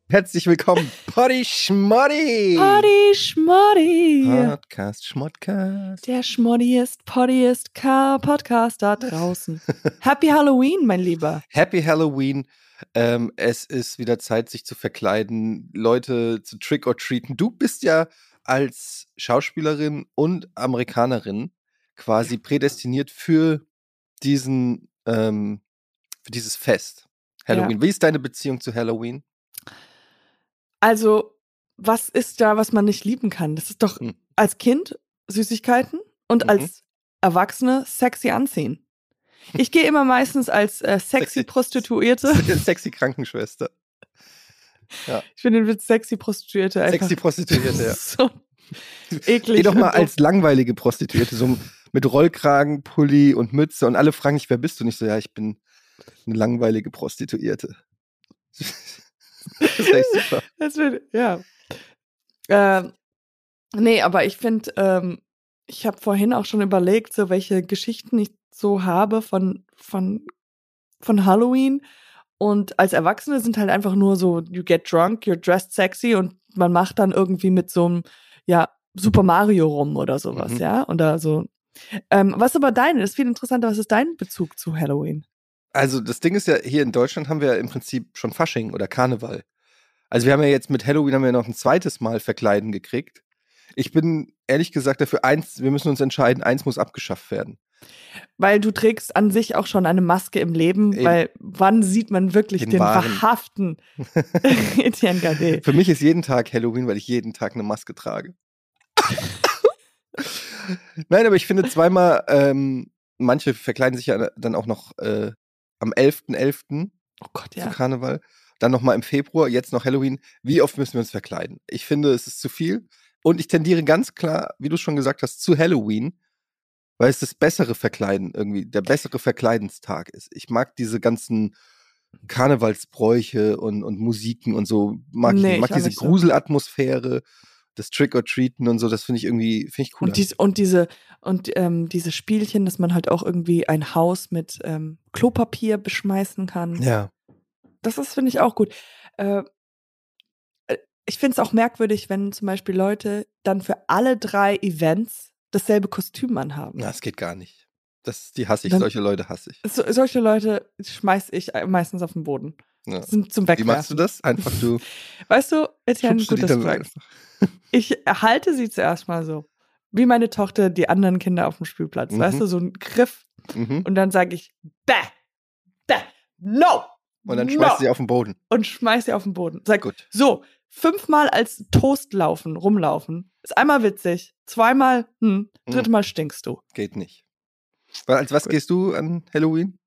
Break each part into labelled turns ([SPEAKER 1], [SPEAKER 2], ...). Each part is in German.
[SPEAKER 1] Herzlich willkommen, Poddy Schmoddy.
[SPEAKER 2] Poddy Schmoddy.
[SPEAKER 1] Podcast Schmodcast.
[SPEAKER 2] Der schmoddiest, poddiest Podcast da draußen. Happy Halloween, mein Lieber.
[SPEAKER 1] Happy Halloween. Es ist wieder Zeit, sich zu verkleiden, Leute zu trick-or-treaten. Du bist ja als Schauspielerin und Amerikanerin quasi prädestiniert für diesen, für dieses Fest. Halloween.
[SPEAKER 2] Ja.
[SPEAKER 1] Wie ist deine Beziehung zu Halloween?
[SPEAKER 2] Also, was ist da, was man nicht lieben kann? Das ist doch als Kind Süßigkeiten und als Erwachsene sexy anziehen. Ich gehe immer meistens als sexy Prostituierte.
[SPEAKER 1] Sexy Krankenschwester. Ja.
[SPEAKER 2] Ich finde den Witz sexy Prostituierte einfach.
[SPEAKER 1] Sexy Prostituierte, ja.
[SPEAKER 2] So eklig.
[SPEAKER 1] Geh doch mal als langweilige Prostituierte, so mit Rollkragen, Pulli und Mütze und alle fragen dich, wer bist du? Nicht so, ja, ich bin eine langweilige Prostituierte. Das ist echt super.
[SPEAKER 2] Das wird, ja. Nee, aber ich finde, ich habe vorhin auch schon überlegt, so welche Geschichten ich so habe von Halloween. Und als Erwachsene sind halt einfach nur so, you get drunk, you're dressed sexy und man macht dann irgendwie mit so einem, ja, Super Mario rum oder sowas, ja? Oder so. Was aber deine? Das ist viel interessanter. Was ist dein Bezug zu Halloween?
[SPEAKER 1] Also das Ding ist ja, hier in Deutschland haben wir ja im Prinzip schon Fasching oder Karneval. Also wir haben ja jetzt mit Halloween haben wir noch ein zweites Mal Verkleiden gekriegt. Ich bin ehrlich gesagt dafür, wir müssen uns entscheiden, eins muss abgeschafft werden.
[SPEAKER 2] Weil du trägst an sich auch schon eine Maske im Leben,
[SPEAKER 1] Eben.
[SPEAKER 2] weil wann sieht man wirklich den wahrhaften Etienne Gade?
[SPEAKER 1] Für mich ist jeden Tag Halloween, weil ich jeden Tag eine Maske trage. Nein, aber ich finde zweimal, manche verkleiden sich ja dann auch noch am 11.11.
[SPEAKER 2] Oh Gott, ja.
[SPEAKER 1] zu Karneval. Dann nochmal im Februar, jetzt noch Halloween. Wie oft müssen wir uns verkleiden? Ich finde, es ist zu viel. Und ich tendiere ganz klar, wie du schon gesagt hast, zu Halloween, weil es das bessere Verkleiden irgendwie, der bessere Verkleidenstag ist. Ich mag diese ganzen Karnevalsbräuche und Musiken und so. Ich mag diese Gruselatmosphäre, das Trick-or-Treaten und so, das finde ich cool.
[SPEAKER 2] Und diese Spielchen, dass man halt auch irgendwie ein Haus mit Klopapier beschmeißen kann.
[SPEAKER 1] Ja.
[SPEAKER 2] Das finde ich auch gut. Ich finde es auch merkwürdig, wenn zum Beispiel Leute dann für alle 3 Events dasselbe Kostüm anhaben.
[SPEAKER 1] Na, das geht gar nicht. Die hasse ich, solche Leute hasse ich.
[SPEAKER 2] Solche Leute schmeiß ich meistens auf den Boden.
[SPEAKER 1] Ja.
[SPEAKER 2] Sind zum Wegwerfen.
[SPEAKER 1] Wie machst du das? Einfach du.
[SPEAKER 2] Weißt du, Etienne, gut, dass du fragst. Ich halte sie zuerst mal so, wie meine Tochter die anderen Kinder auf dem Spielplatz. Weißt du, so ein Griff. Und dann sage ich, no!
[SPEAKER 1] Und dann schmeißt sie auf den Boden.
[SPEAKER 2] Und schmeiß sie auf den Boden. Sag,
[SPEAKER 1] gut.
[SPEAKER 2] So, 5-mal als Toast rumlaufen. Ist einmal witzig, 2-mal, 3. stinkst du.
[SPEAKER 1] Geht nicht. Als was gehst du an Halloween?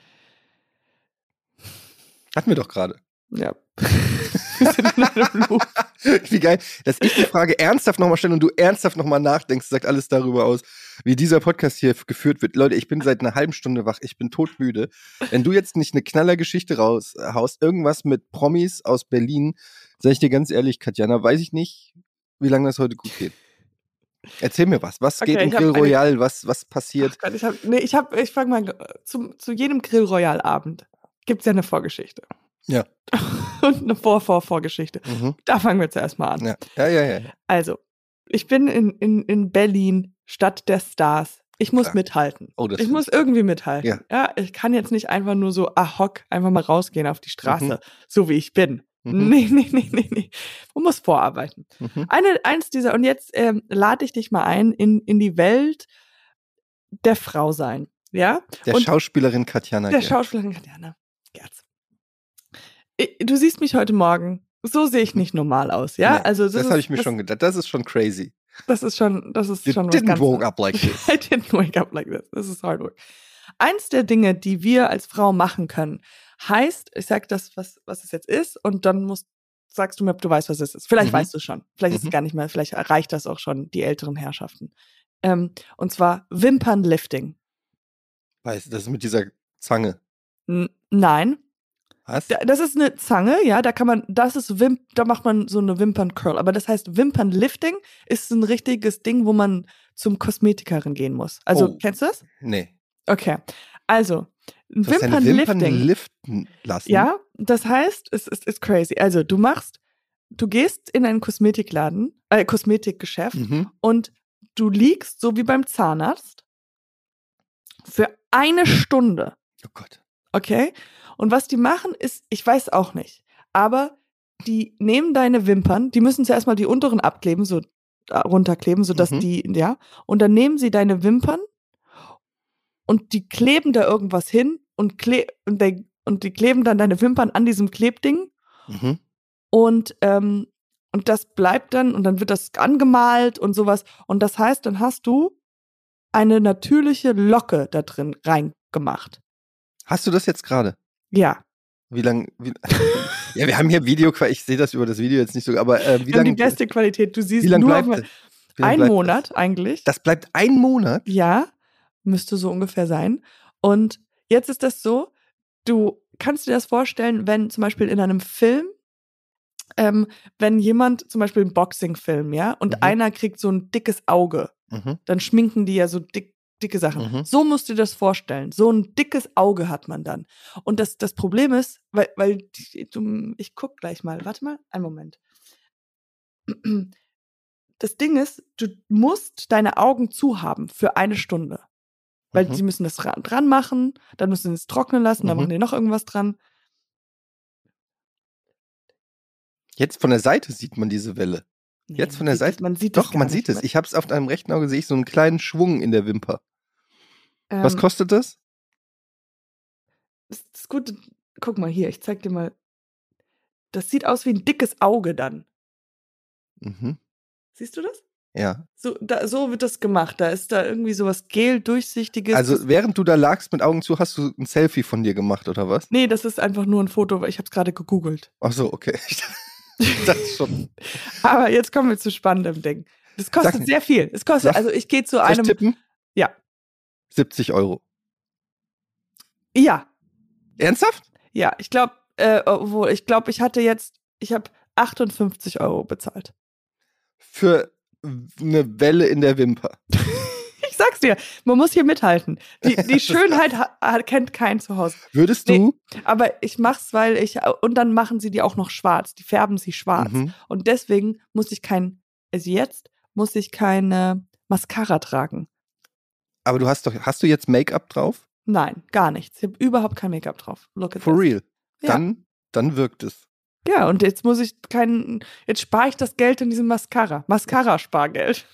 [SPEAKER 1] Hatten wir doch gerade.
[SPEAKER 2] Ja. Wir sind in einem Loop.
[SPEAKER 1] Wie geil, dass ich die Frage ernsthaft nochmal stelle und du ernsthaft nochmal nachdenkst, sagt alles darüber aus, wie dieser Podcast hier geführt wird. Leute, ich bin seit einer halben Stunde wach, ich bin todmüde. Wenn du jetzt nicht eine Knallergeschichte raushaust, irgendwas mit Promis aus Berlin, sag ich dir ganz ehrlich, Katjana, weiß ich nicht, wie lange das heute gut geht. Erzähl mir was. Was geht im Grill Royal? Was passiert?
[SPEAKER 2] Ach Gott, ich frage mal, zu jedem Grill Royal Abend gibt es ja eine Vorgeschichte.
[SPEAKER 1] Ja.
[SPEAKER 2] Und eine Vorgeschichte. Da fangen wir zuerst mal an.
[SPEAKER 1] Ja.
[SPEAKER 2] Also, ich bin in Berlin, Stadt der Stars. Ich muss mithalten. Ich muss irgendwie mithalten. Ja, ich kann jetzt nicht einfach nur so ad hoc einfach mal rausgehen auf die Straße, so wie ich bin. Nee. Man muss vorarbeiten. Eins dieser, und jetzt lade ich dich mal ein in die Welt der Frau sein. Ja?
[SPEAKER 1] Der Schauspielerin Katjana Gerz.
[SPEAKER 2] Gerz. Du siehst mich heute Morgen. So sehe ich nicht normal aus, ja?
[SPEAKER 1] Nee,
[SPEAKER 2] also
[SPEAKER 1] das habe ich mir schon gedacht. Das ist schon crazy.
[SPEAKER 2] Das ist schon was ganz
[SPEAKER 1] didn't wake up like this.
[SPEAKER 2] I didn't wake up like this. This is hard work. Eins der Dinge, die wir als Frau machen können, heißt, ich sage das, was es jetzt ist, und dann sagst du mir, ob du weißt, was es ist. Vielleicht weißt du schon. Vielleicht ist es gar nicht mehr. Vielleicht erreicht das auch schon die älteren Herrschaften. Und zwar Wimpernlifting.
[SPEAKER 1] Weißt du, das ist mit dieser Zange.
[SPEAKER 2] Nein.
[SPEAKER 1] Was?
[SPEAKER 2] Das ist eine Zange, ja, da macht man so eine Wimperncurl. Aber das heißt, Wimpernlifting ist ein richtiges Ding, wo man zum Kosmetikerin gehen muss. Also, kennst du das?
[SPEAKER 1] Nee.
[SPEAKER 2] Okay. Also,
[SPEAKER 1] ein Wimpernlifting liften lassen.
[SPEAKER 2] Ja, das heißt, es ist crazy. Also du gehst in ein Kosmetikgeschäft und du liegst so wie beim Zahnarzt für 1 Stunde.
[SPEAKER 1] Oh Gott.
[SPEAKER 2] Okay? Und was die machen ist, ich weiß auch nicht, aber die nehmen deine Wimpern, die müssen zuerst mal die unteren abkleben, so runterkleben, sodass und dann nehmen sie deine Wimpern und die kleben da irgendwas hin und die kleben dann deine Wimpern an diesem Klebding und das bleibt dann und dann wird das angemalt und sowas und das heißt, dann hast du eine natürliche Locke da drin reingemacht.
[SPEAKER 1] Hast du das jetzt gerade?
[SPEAKER 2] Ja.
[SPEAKER 1] Wie lange? Ja, wir haben hier Videoqualität. Ich sehe das über das Video jetzt nicht so, aber wie lange?
[SPEAKER 2] Die beste Qualität. Du siehst
[SPEAKER 1] nur
[SPEAKER 2] bleibt einen Monat das? Eigentlich.
[SPEAKER 1] Das bleibt 1 Monat?
[SPEAKER 2] Ja, müsste so ungefähr sein. Und jetzt ist das so, du kannst dir das vorstellen, wenn zum Beispiel in einem Film, wenn jemand, zum Beispiel im Boxing-Film, ja, und einer kriegt so ein dickes Auge, dann schminken die ja so dicke Sachen. So musst du dir das vorstellen. So ein dickes Auge hat man dann. Und das Problem ist, weil ich guck gleich mal, warte mal, einen Moment. Das Ding ist, du musst deine Augen zu haben für 1 Stunde. Weil sie müssen das dran machen, dann müssen sie es trocknen lassen, dann machen die noch irgendwas dran.
[SPEAKER 1] Jetzt von der Seite sieht man diese Welle. Nee, jetzt von der Seite?
[SPEAKER 2] Man sieht
[SPEAKER 1] Doch, man sieht es. Ich habe es auf deinem rechten Auge, sehe ich so einen kleinen Schwung in der Wimper. Was kostet das?
[SPEAKER 2] Das ist gut. Guck mal hier, ich zeig dir mal. Das sieht aus wie ein dickes Auge dann. Siehst du das?
[SPEAKER 1] Ja.
[SPEAKER 2] So wird das gemacht. Da ist da irgendwie sowas Gel-Durchsichtiges.
[SPEAKER 1] Also während du da lagst mit Augen zu, hast du ein Selfie von dir gemacht, oder was?
[SPEAKER 2] Nee, das ist einfach nur ein Foto, weil ich habe es gerade gegoogelt.
[SPEAKER 1] Ach so, okay. Das schon.
[SPEAKER 2] Aber jetzt kommen wir zu spannendem Ding. Das kostet sehr viel. Es kostet, also ich gehe zu einem.
[SPEAKER 1] Soll ich tippen?
[SPEAKER 2] Ja.
[SPEAKER 1] 70 €.
[SPEAKER 2] Ja.
[SPEAKER 1] Ernsthaft?
[SPEAKER 2] Ja, ich glaube, ich habe 58 € bezahlt.
[SPEAKER 1] Für eine Welle in der Wimper.
[SPEAKER 2] Ich sag's dir, man muss hier mithalten. Die Schönheit kennt kein Zuhause.
[SPEAKER 1] Würdest du?
[SPEAKER 2] Nee, aber ich mach's, und dann machen sie die auch noch schwarz. Die färben sie schwarz. Und deswegen muss ich keine Mascara tragen.
[SPEAKER 1] Aber hast du jetzt Make-up drauf?
[SPEAKER 2] Nein, gar nichts. Ich habe überhaupt kein Make-up drauf. Look at
[SPEAKER 1] For
[SPEAKER 2] this.
[SPEAKER 1] real?
[SPEAKER 2] Ja.
[SPEAKER 1] Dann wirkt es.
[SPEAKER 2] Ja, und jetzt jetzt spare ich das Geld in diesem Mascara. Mascara-Spargeld.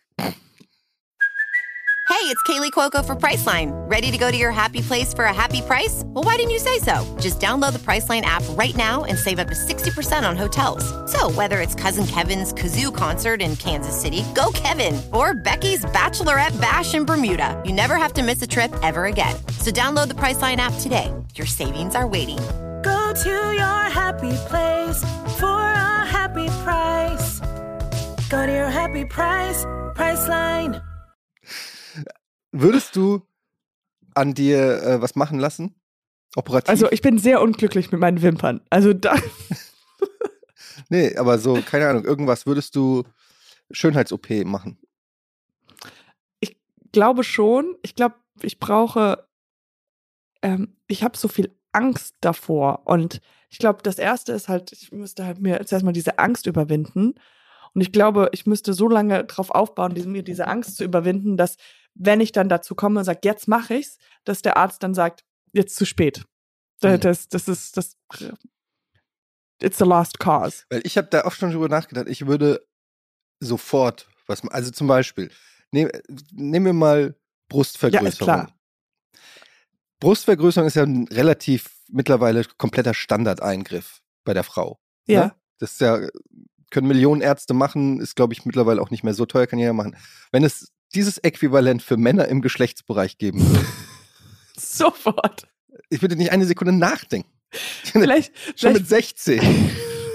[SPEAKER 3] Hey, it's Kaylee Cuoco for Priceline. Ready to go to your happy place for a happy price? Well, why didn't you say so? Just download the Priceline app right now and save up to 60% on hotels. So whether it's Cousin Kevin's Kazoo Concert in Kansas City, go Kevin, or Becky's Bachelorette Bash in Bermuda, you never have to miss a trip ever again. So download the Priceline app today. Your savings are waiting.
[SPEAKER 4] Go to your happy place for a happy price. Go to your happy price, Priceline.
[SPEAKER 1] Würdest du an dir was machen lassen? Operativ?
[SPEAKER 2] Also ich bin sehr unglücklich mit meinen Wimpern. Also da.
[SPEAKER 1] Nee, aber so, keine Ahnung, irgendwas. Würdest du Schönheits-OP machen?
[SPEAKER 2] Ich glaube schon. Ich glaube, ich brauche, ich habe so viel Angst davor. Und ich glaube, das Erste ist halt, ich müsste halt mir zuerst mal diese Angst überwinden. Und ich glaube, ich müsste so lange drauf aufbauen, mir diese Angst zu überwinden, dass, wenn ich dann dazu komme und sage, jetzt mache ich's, dass der Arzt dann sagt, jetzt zu spät. Das ist it's the last cause.
[SPEAKER 1] Weil ich habe da oft schon drüber nachgedacht, ich würde sofort was machen. Also zum Beispiel, nehmen wir mal Brustvergrößerung.
[SPEAKER 2] Ja, ist klar.
[SPEAKER 1] Brustvergrößerung ist ja ein relativ mittlerweile kompletter Standardeingriff bei der Frau.
[SPEAKER 2] Ja.
[SPEAKER 1] Ne? Das ist ja, können Millionen Ärzte machen, ist, glaube ich, mittlerweile auch nicht mehr so teuer, kann jeder machen. Wenn es dieses Äquivalent für Männer im Geschlechtsbereich geben würde.
[SPEAKER 2] Sofort.
[SPEAKER 1] Ich würde nicht eine Sekunde nachdenken.
[SPEAKER 2] Vielleicht
[SPEAKER 1] mit 16.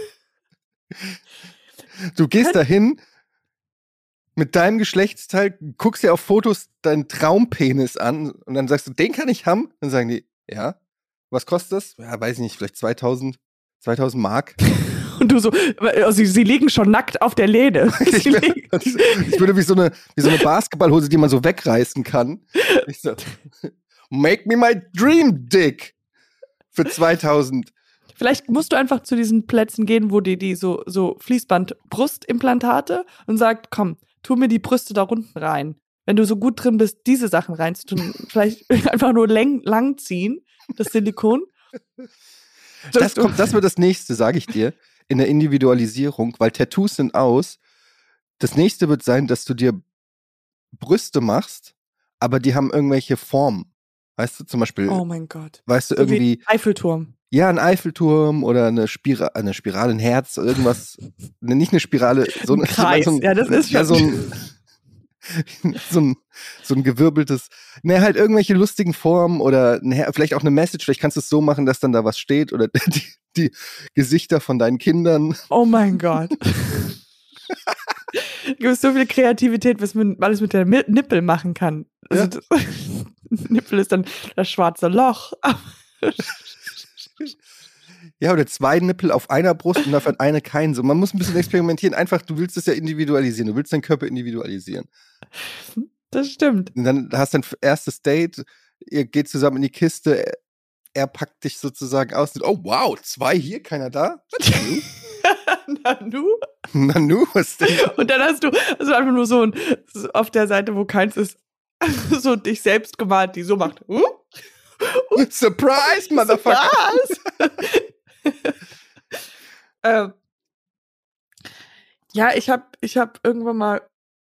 [SPEAKER 1] Du gehst dahin mit deinem Geschlechtsteil, guckst dir auf Fotos deinen Traumpenis an und dann sagst du, den kann ich haben. Dann sagen die, ja. Was kostet das? Ja, weiß ich nicht, vielleicht 2000 Mark.
[SPEAKER 2] Und du so, also sie liegen schon nackt auf der Lehne.
[SPEAKER 1] Ich würde wie so eine Basketballhose, die man so wegreißen kann. make me my dream dick für 2000.
[SPEAKER 2] Vielleicht musst du einfach zu diesen Plätzen gehen, wo die so Fließband-Brustimplantate und sagt, komm, tu mir die Brüste da unten rein. Wenn du so gut drin bist, diese Sachen reinzutun, vielleicht einfach nur lang ziehen, das Silikon.
[SPEAKER 1] Das wird das nächste, sage ich dir, in der Individualisierung, weil Tattoos sind aus. Das nächste wird sein, dass du dir Brüste machst, aber die haben irgendwelche Formen. Weißt du, zum Beispiel.
[SPEAKER 2] Oh mein Gott.
[SPEAKER 1] Weißt du, irgendwie.
[SPEAKER 2] Eiffelturm.
[SPEAKER 1] Ja, ein Eiffelturm oder eine Spirale, ein Herz, irgendwas. Nicht eine Spirale, so ein
[SPEAKER 2] Kreis. Ja, das ist schon.
[SPEAKER 1] So ein gewirbeltes, halt irgendwelche lustigen Formen oder vielleicht auch eine Message, vielleicht kannst du es so machen, dass dann da was steht oder die Gesichter von deinen Kindern.
[SPEAKER 2] Oh mein Gott. Du gibt so viel Kreativität, was man alles mit der Nippel machen kann. Also
[SPEAKER 1] ja.
[SPEAKER 2] Nippel ist dann das schwarze Loch.
[SPEAKER 1] Ja, oder 2 Nippel auf einer Brust und dafür eine keinen. So, man muss ein bisschen experimentieren. Einfach, du willst es ja individualisieren. Du willst deinen Körper individualisieren.
[SPEAKER 2] Das stimmt.
[SPEAKER 1] Und dann hast du ein erstes Date, ihr geht zusammen in die Kiste, er packt dich sozusagen aus und oh wow, 2 hier, keiner da? Nanu, was denn?
[SPEAKER 2] Und dann hast du einfach nur so auf der Seite, wo keins ist, so dich selbst gemalt, die so macht.
[SPEAKER 1] Surprise, Motherfucker!
[SPEAKER 2] Surprise! Ja, ich hab irgendwann mal,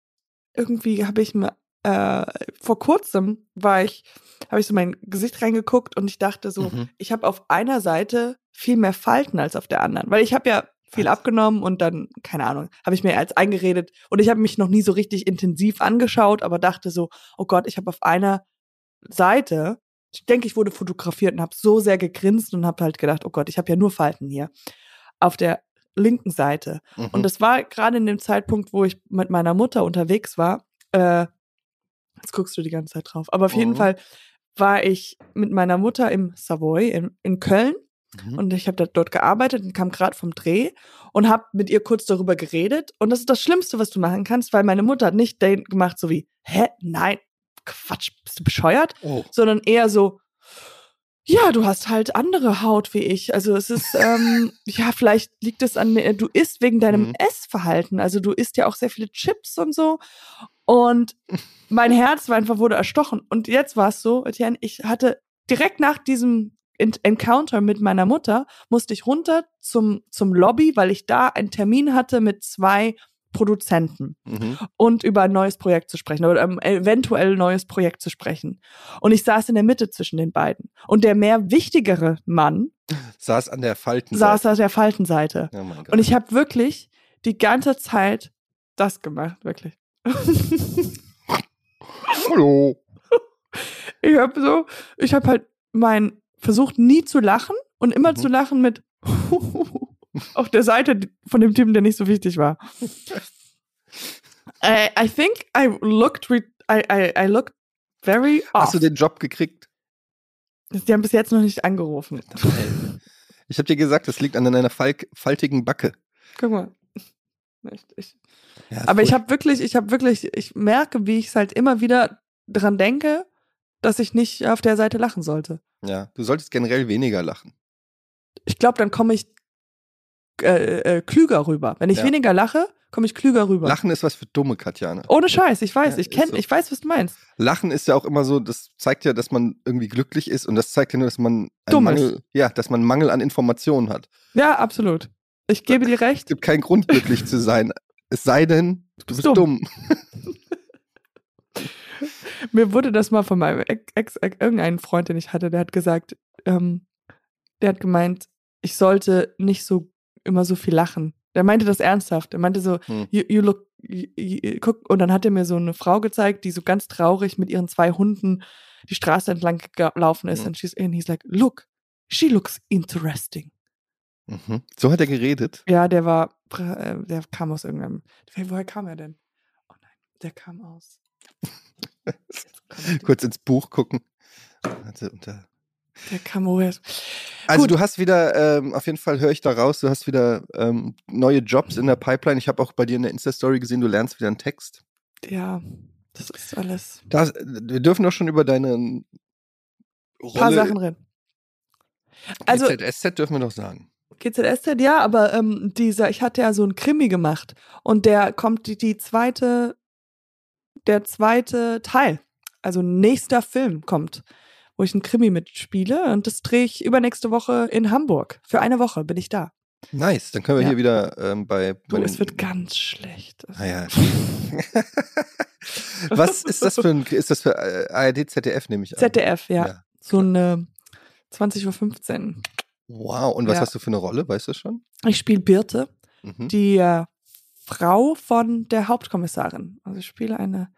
[SPEAKER 2] vor kurzem habe ich so mein Gesicht reingeguckt und ich dachte so, ich habe auf einer Seite viel mehr Falten als auf der anderen, weil ich habe ja viel abgenommen und dann, keine Ahnung, habe ich mir als eingeredet und ich habe mich noch nie so richtig intensiv angeschaut, aber dachte so, oh Gott, ich habe auf einer Seite, ich denke, ich wurde fotografiert und habe so sehr gegrinst und habe halt gedacht, oh Gott, ich habe ja nur Falten hier. Auf der linken Seite. Und das war gerade in dem Zeitpunkt, wo ich mit meiner Mutter unterwegs war. Jetzt guckst du die ganze Zeit drauf. Aber auf jeden Fall war ich mit meiner Mutter im Savoy in Köln. Und ich habe dort gearbeitet und kam gerade vom Dreh und habe mit ihr kurz darüber geredet. Und das ist das Schlimmste, was du machen kannst, weil meine Mutter hat nicht den gemacht, so wie, nein, Quatsch, bist du bescheuert? Sondern eher so, ja, du hast halt andere Haut wie ich. Also es ist, ja, vielleicht liegt es an, du isst wegen deinem Essverhalten. Also du isst ja auch sehr viele Chips und so. Und mein Herz wurde erstochen. Und jetzt war es so, Etienne, ich hatte direkt nach diesem Encounter mit meiner Mutter, musste ich runter zum Lobby, weil ich da einen Termin hatte mit 2 Produzenten und über ein neues Projekt zu sprechen oder eventuell ein neues Projekt zu sprechen. Und ich saß in der Mitte zwischen den beiden. Und der mehr wichtigere Mann
[SPEAKER 1] saß an der Faltenseite.
[SPEAKER 2] Oh mein Gott. Und ich habe wirklich die ganze Zeit das gemacht, wirklich.
[SPEAKER 1] Hallo.
[SPEAKER 2] Ich habe halt versucht nie zu lachen und immer zu lachen mit auf der Seite von dem Typen, der nicht so wichtig war. I think I looked very off.
[SPEAKER 1] Hast du den Job gekriegt?
[SPEAKER 2] Die haben bis jetzt noch nicht angerufen.
[SPEAKER 1] Ich habe dir gesagt, das liegt an deiner faltigen Backe.
[SPEAKER 2] Guck mal. Aber ich merke, wie ich es halt immer wieder dran denke, dass ich nicht auf der Seite lachen sollte.
[SPEAKER 1] Ja, du solltest generell weniger lachen.
[SPEAKER 2] Ich glaube, dann komme ich klüger rüber. Wenn ich weniger lache, komme ich klüger rüber.
[SPEAKER 1] Lachen ist was für Dumme, Katjana.
[SPEAKER 2] Ohne Scheiß, ich weiß, ich weiß, was du meinst.
[SPEAKER 1] Lachen ist ja auch immer so, das zeigt ja, dass man irgendwie glücklich ist und das zeigt ja nur, dass man dass man Mangel an Informationen hat.
[SPEAKER 2] Ja, absolut. Ich gebe dir recht.
[SPEAKER 1] Es gibt keinen Grund, glücklich zu sein. Es sei denn, du bist dumm.
[SPEAKER 2] Mir wurde das mal von meinem irgendeinen Freund, den ich hatte, der hat gesagt, der hat gemeint, ich sollte nicht so immer so viel lachen. Der meinte das ernsthaft. Er meinte so, you look, guck, und dann hat er mir so eine Frau gezeigt, die so ganz traurig mit ihren 2 Hunden die Straße entlang gelaufen ist. Und he's like, look, she looks interesting.
[SPEAKER 1] So hat er geredet?
[SPEAKER 2] Ja, der kam aus irgendeinem, woher kam er denn? Oh nein, der kam aus.
[SPEAKER 1] Kurz ins Buch gucken.
[SPEAKER 2] Der kam woher?
[SPEAKER 1] Also du hast wieder, auf jeden Fall höre ich da raus, du hast wieder neue Jobs in der Pipeline. Ich habe auch bei dir in der Insta-Story gesehen, du lernst wieder einen Text.
[SPEAKER 2] Ja, das ist alles.
[SPEAKER 1] Wir dürfen doch schon über deine
[SPEAKER 2] ein paar Sachen drin.
[SPEAKER 1] Also, GZSZ dürfen wir noch sagen.
[SPEAKER 2] GZSZ, ja, aber ich hatte ja so einen Krimi gemacht und der kommt der zweite Teil, also nächster Film kommt, wo ich einen Krimi mitspiele und das drehe ich übernächste Woche in Hamburg. Für eine Woche bin ich da.
[SPEAKER 1] Nice, dann können wir hier wieder
[SPEAKER 2] es wird ganz schlecht.
[SPEAKER 1] Naja. Was ist das für ARD, ZDF, nehme ich an?
[SPEAKER 2] ZDF, ja. So eine 20:15 Uhr.
[SPEAKER 1] Wow, und was hast du für eine Rolle, weißt du schon?
[SPEAKER 2] Ich spiele Birte, die Frau von der Hauptkommissarin. Also ich spiele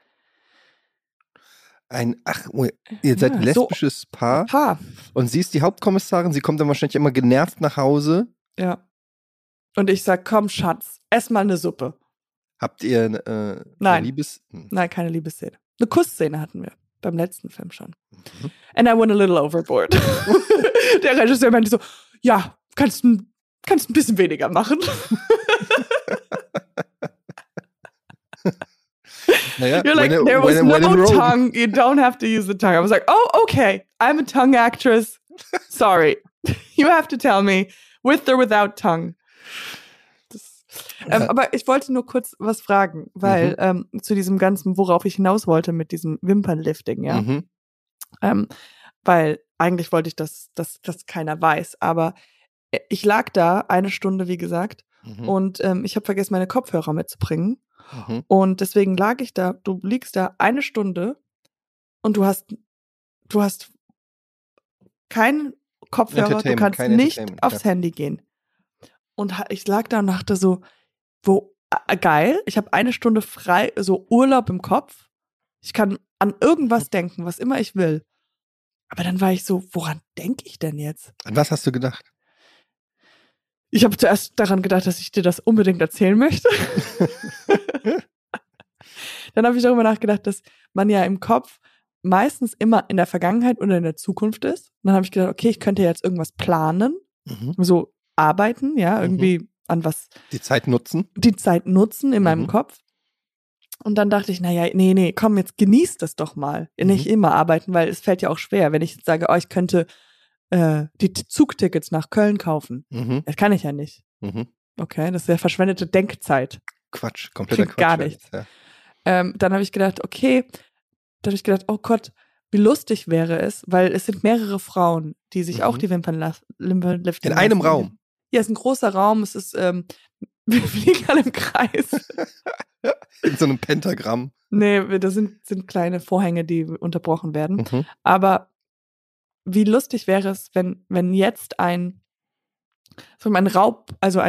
[SPEAKER 1] ihr seid ein lesbisches Paar. Und sie ist die Hauptkommissarin, sie kommt dann wahrscheinlich immer genervt nach Hause.
[SPEAKER 2] Ja. Und ich sag, komm Schatz, ess mal eine Suppe.
[SPEAKER 1] Habt ihr
[SPEAKER 2] Nein, keine Liebesszene. Eine Kussszene hatten wir beim letzten Film schon. And I went a little overboard. Der Regisseur meinte so, ja, kannst ein bisschen weniger machen.
[SPEAKER 1] Naja,
[SPEAKER 2] you're like, there was no tongue, you don't have to use the tongue. I was like, oh, okay, I'm a tongue actress. Sorry. You have to tell me, with or without tongue. Aber ich wollte nur kurz was fragen, weil zu diesem ganzen, worauf ich hinaus wollte mit diesem Wimpernlifting, ja. Weil eigentlich wollte ich, dass das keiner weiß, aber ich lag da eine Stunde, wie gesagt, und ich habe vergessen, meine Kopfhörer mitzubringen. Und deswegen lag ich da, du liegst da eine Stunde und du hast keinen Kopfhörer, du kannst nicht aufs Handy gehen. Und ich lag da und dachte so, geil, ich habe eine Stunde frei, so Urlaub im Kopf. Ich kann an irgendwas denken, was immer ich will. Aber dann war ich so, woran denke ich denn jetzt?
[SPEAKER 1] An was hast du gedacht?
[SPEAKER 2] Ich habe zuerst daran gedacht, dass ich dir das unbedingt erzählen möchte. Dann habe ich darüber nachgedacht, dass man ja im Kopf meistens immer in der Vergangenheit oder in der Zukunft ist. Und dann habe ich gedacht, okay, ich könnte jetzt irgendwas planen, so arbeiten, ja, irgendwie an was.
[SPEAKER 1] Die Zeit nutzen
[SPEAKER 2] in meinem Kopf. Und dann dachte ich, naja, nee, komm, jetzt genieß das doch mal. Nicht immer arbeiten, weil es fällt ja auch schwer, wenn ich jetzt sage, ich könnte die Zugtickets nach Köln kaufen. Das kann ich ja nicht. Okay, das ist ja verschwendete Denkzeit.
[SPEAKER 1] Quatsch, kompletter Quatsch.
[SPEAKER 2] Gar nichts. Ja. Dann habe ich gedacht, oh Gott, wie lustig wäre es, weil es sind mehrere Frauen, die sich auch die Wimpernlifting
[SPEAKER 1] in einem Raum.
[SPEAKER 2] Ja, es ist ein großer Raum, es ist, wir fliegen alle im Kreis.
[SPEAKER 1] In so einem Pentagramm.
[SPEAKER 2] Nee, das sind kleine Vorhänge, die unterbrochen werden. Aber wie lustig wäre es, wenn jetzt ein Raub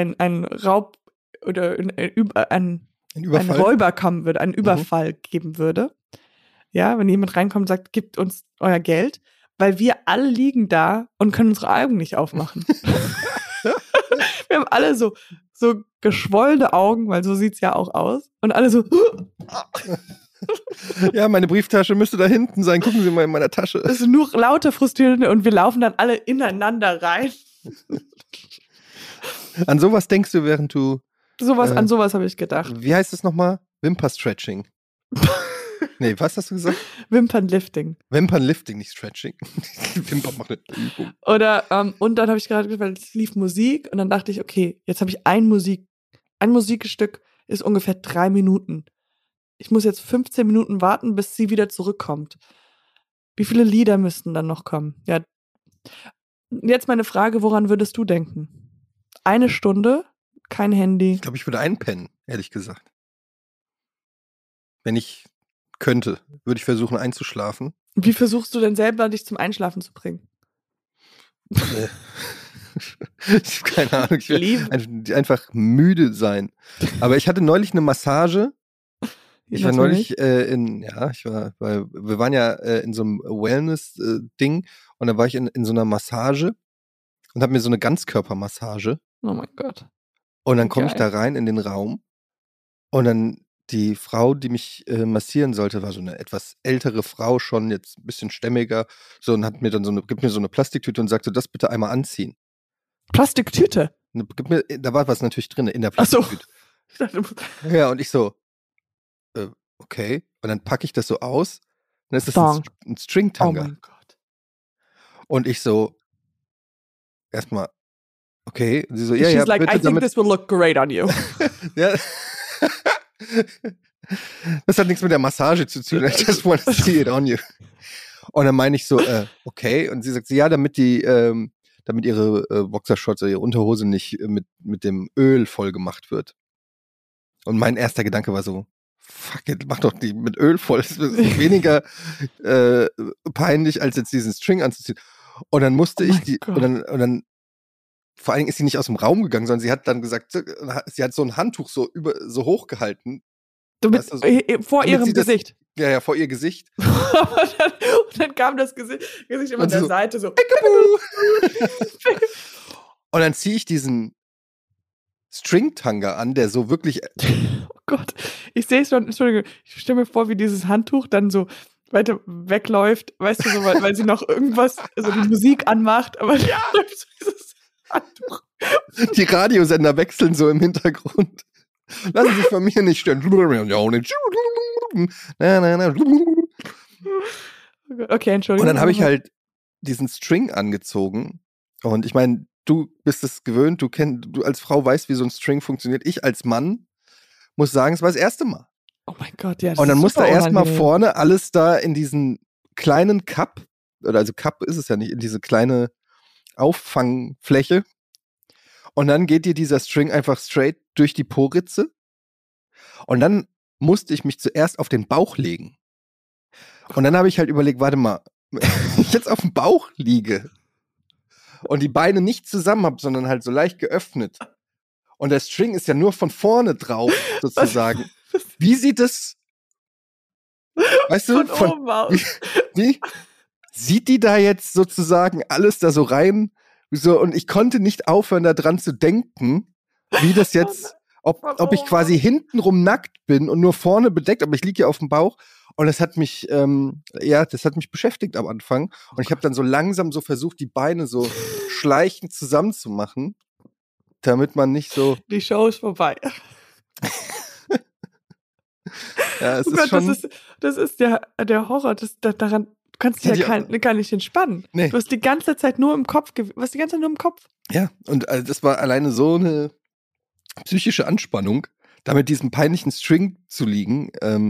[SPEAKER 2] oder ein Räuber kommen würde, einen Überfall geben würde. Ja, wenn jemand reinkommt und sagt, gebt uns euer Geld, weil wir alle liegen da und können unsere Augen nicht aufmachen. Wir haben alle so geschwollene Augen, weil so sieht's ja auch aus. Und alle so.
[SPEAKER 1] Ja, meine Brieftasche müsste da hinten sein. Gucken Sie mal in meiner Tasche.
[SPEAKER 2] Es ist nur lauter Frustrierende und wir laufen dann alle ineinander rein.
[SPEAKER 1] An sowas denkst du, während du.
[SPEAKER 2] An sowas habe ich gedacht.
[SPEAKER 1] Wie heißt es nochmal? Wimper-Stretching. Nee, was hast du gesagt?
[SPEAKER 2] Wimpernlifting.
[SPEAKER 1] Wimpernlifting, nicht Stretching. Wimpern macht eine Übung.
[SPEAKER 2] Oder, und dann habe ich gerade gesagt, weil es lief Musik und dann dachte ich, okay, jetzt habe ich ein Musikstück ist ungefähr 3 Minuten. Ich muss jetzt 15 Minuten warten, bis sie wieder zurückkommt. Wie viele Lieder müssten dann noch kommen? Ja. Jetzt meine Frage, woran würdest du denken? 1 Stunde, kein Handy.
[SPEAKER 1] Ich glaube, ich würde einpennen, ehrlich gesagt. Wenn ich könnte, würde ich versuchen einzuschlafen.
[SPEAKER 2] Wie versuchst du denn selber, dich zum Einschlafen zu bringen?
[SPEAKER 1] Ich habe keine Ahnung, ich will einfach müde sein. Aber ich hatte neulich eine Massage. Ich war neulich wir waren ja in so einem Wellness-Ding und da war ich in so einer Massage und habe mir so eine Ganzkörpermassage.
[SPEAKER 2] Oh mein Gott.
[SPEAKER 1] Und dann komme ich da rein in den Raum und dann die Frau, die mich massieren sollte, war so eine etwas ältere Frau, schon jetzt ein bisschen stämmiger, so, und hat mir dann gibt mir so eine Plastiktüte und sagte, das bitte einmal anziehen.
[SPEAKER 2] Plastiktüte?
[SPEAKER 1] Da war was natürlich drin in der Plastiktüte. Ach so. Ja, und ich so, okay. Und dann packe ich das so aus, und dann ist das ein String-Tanga.
[SPEAKER 2] Oh mein Gott.
[SPEAKER 1] Und ich so, erstmal, okay. Und sie so, ja,
[SPEAKER 2] She's
[SPEAKER 1] ja,
[SPEAKER 2] like,
[SPEAKER 1] bitte
[SPEAKER 2] I think this will look great on you.
[SPEAKER 1] Ja. Das hat nichts mit der Massage zu tun. I just want to see it on you. Und dann meine ich so, okay. Und sie sagt, ja, damit ihre Boxershorts oder ihre Unterhose nicht mit dem Öl voll gemacht wird. Und mein erster Gedanke war so, fuck it, mach doch die mit Öl voll. Das ist weniger peinlich, als jetzt diesen String anzuziehen. Und dann musste ich und dann vor allen Dingen ist sie nicht aus dem Raum gegangen, sondern sie hat dann gesagt, sie hat so ein Handtuch so hoch gehalten.
[SPEAKER 2] Vor ihrem Gesicht.
[SPEAKER 1] Ja, vor ihr Gesicht.
[SPEAKER 2] Und dann kam das Gesicht immer an der Seite so.
[SPEAKER 1] Und dann ziehe ich diesen String-Tanga an, der so wirklich.
[SPEAKER 2] Oh Gott, ich sehe es schon, Entschuldigung, ich stelle mir vor, wie dieses Handtuch dann so weiter wegläuft, weißt du, so, weil sie noch irgendwas, also die Musik anmacht, aber ja, dieses Handtuch.
[SPEAKER 1] Die Radiosender wechseln so im Hintergrund. Lassen sich von mir nicht stören.
[SPEAKER 2] Okay, Entschuldigung.
[SPEAKER 1] Und dann habe ich halt diesen String angezogen. Und ich meine, du bist es gewöhnt, du als Frau weißt, wie so ein String funktioniert. Ich als Mann muss sagen, es war das erste Mal.
[SPEAKER 2] Oh mein Gott, ja.
[SPEAKER 1] Und dann muss da erstmal vorne alles da in diesen kleinen Cup, oder also Cup ist es ja nicht, in diese kleine Auffangfläche. Und dann geht dir dieser String einfach straight durch die Po-Ritze. Und dann musste ich mich zuerst auf den Bauch legen. Und dann habe ich halt überlegt, warte mal, wenn ich jetzt auf dem Bauch liege und die Beine nicht zusammen habe, sondern halt so leicht geöffnet und der String ist ja nur von vorne drauf, sozusagen. Wie sieht es, weißt du,
[SPEAKER 2] von oben aus.
[SPEAKER 1] Wie sieht die da jetzt sozusagen alles da so rein? So, und ich konnte nicht aufhören, da dran zu denken, wie das jetzt, ob ich quasi hintenrum nackt bin und nur vorne bedeckt, aber ich liege ja auf dem Bauch. Und das hat mich, das hat mich beschäftigt am Anfang. Und ich habe dann so langsam so versucht, die Beine so schleichend zusammenzumachen, damit man nicht so.
[SPEAKER 2] Die Show ist vorbei.
[SPEAKER 1] Ja, es ist schon.
[SPEAKER 2] Das ist der Horror. Daran du kannst dich gar nicht entspannen.
[SPEAKER 1] Nee.
[SPEAKER 2] Du hast die ganze Zeit nur im Kopf.
[SPEAKER 1] Ja, und das war alleine so eine psychische Anspannung, da mit diesem peinlichen String zu liegen.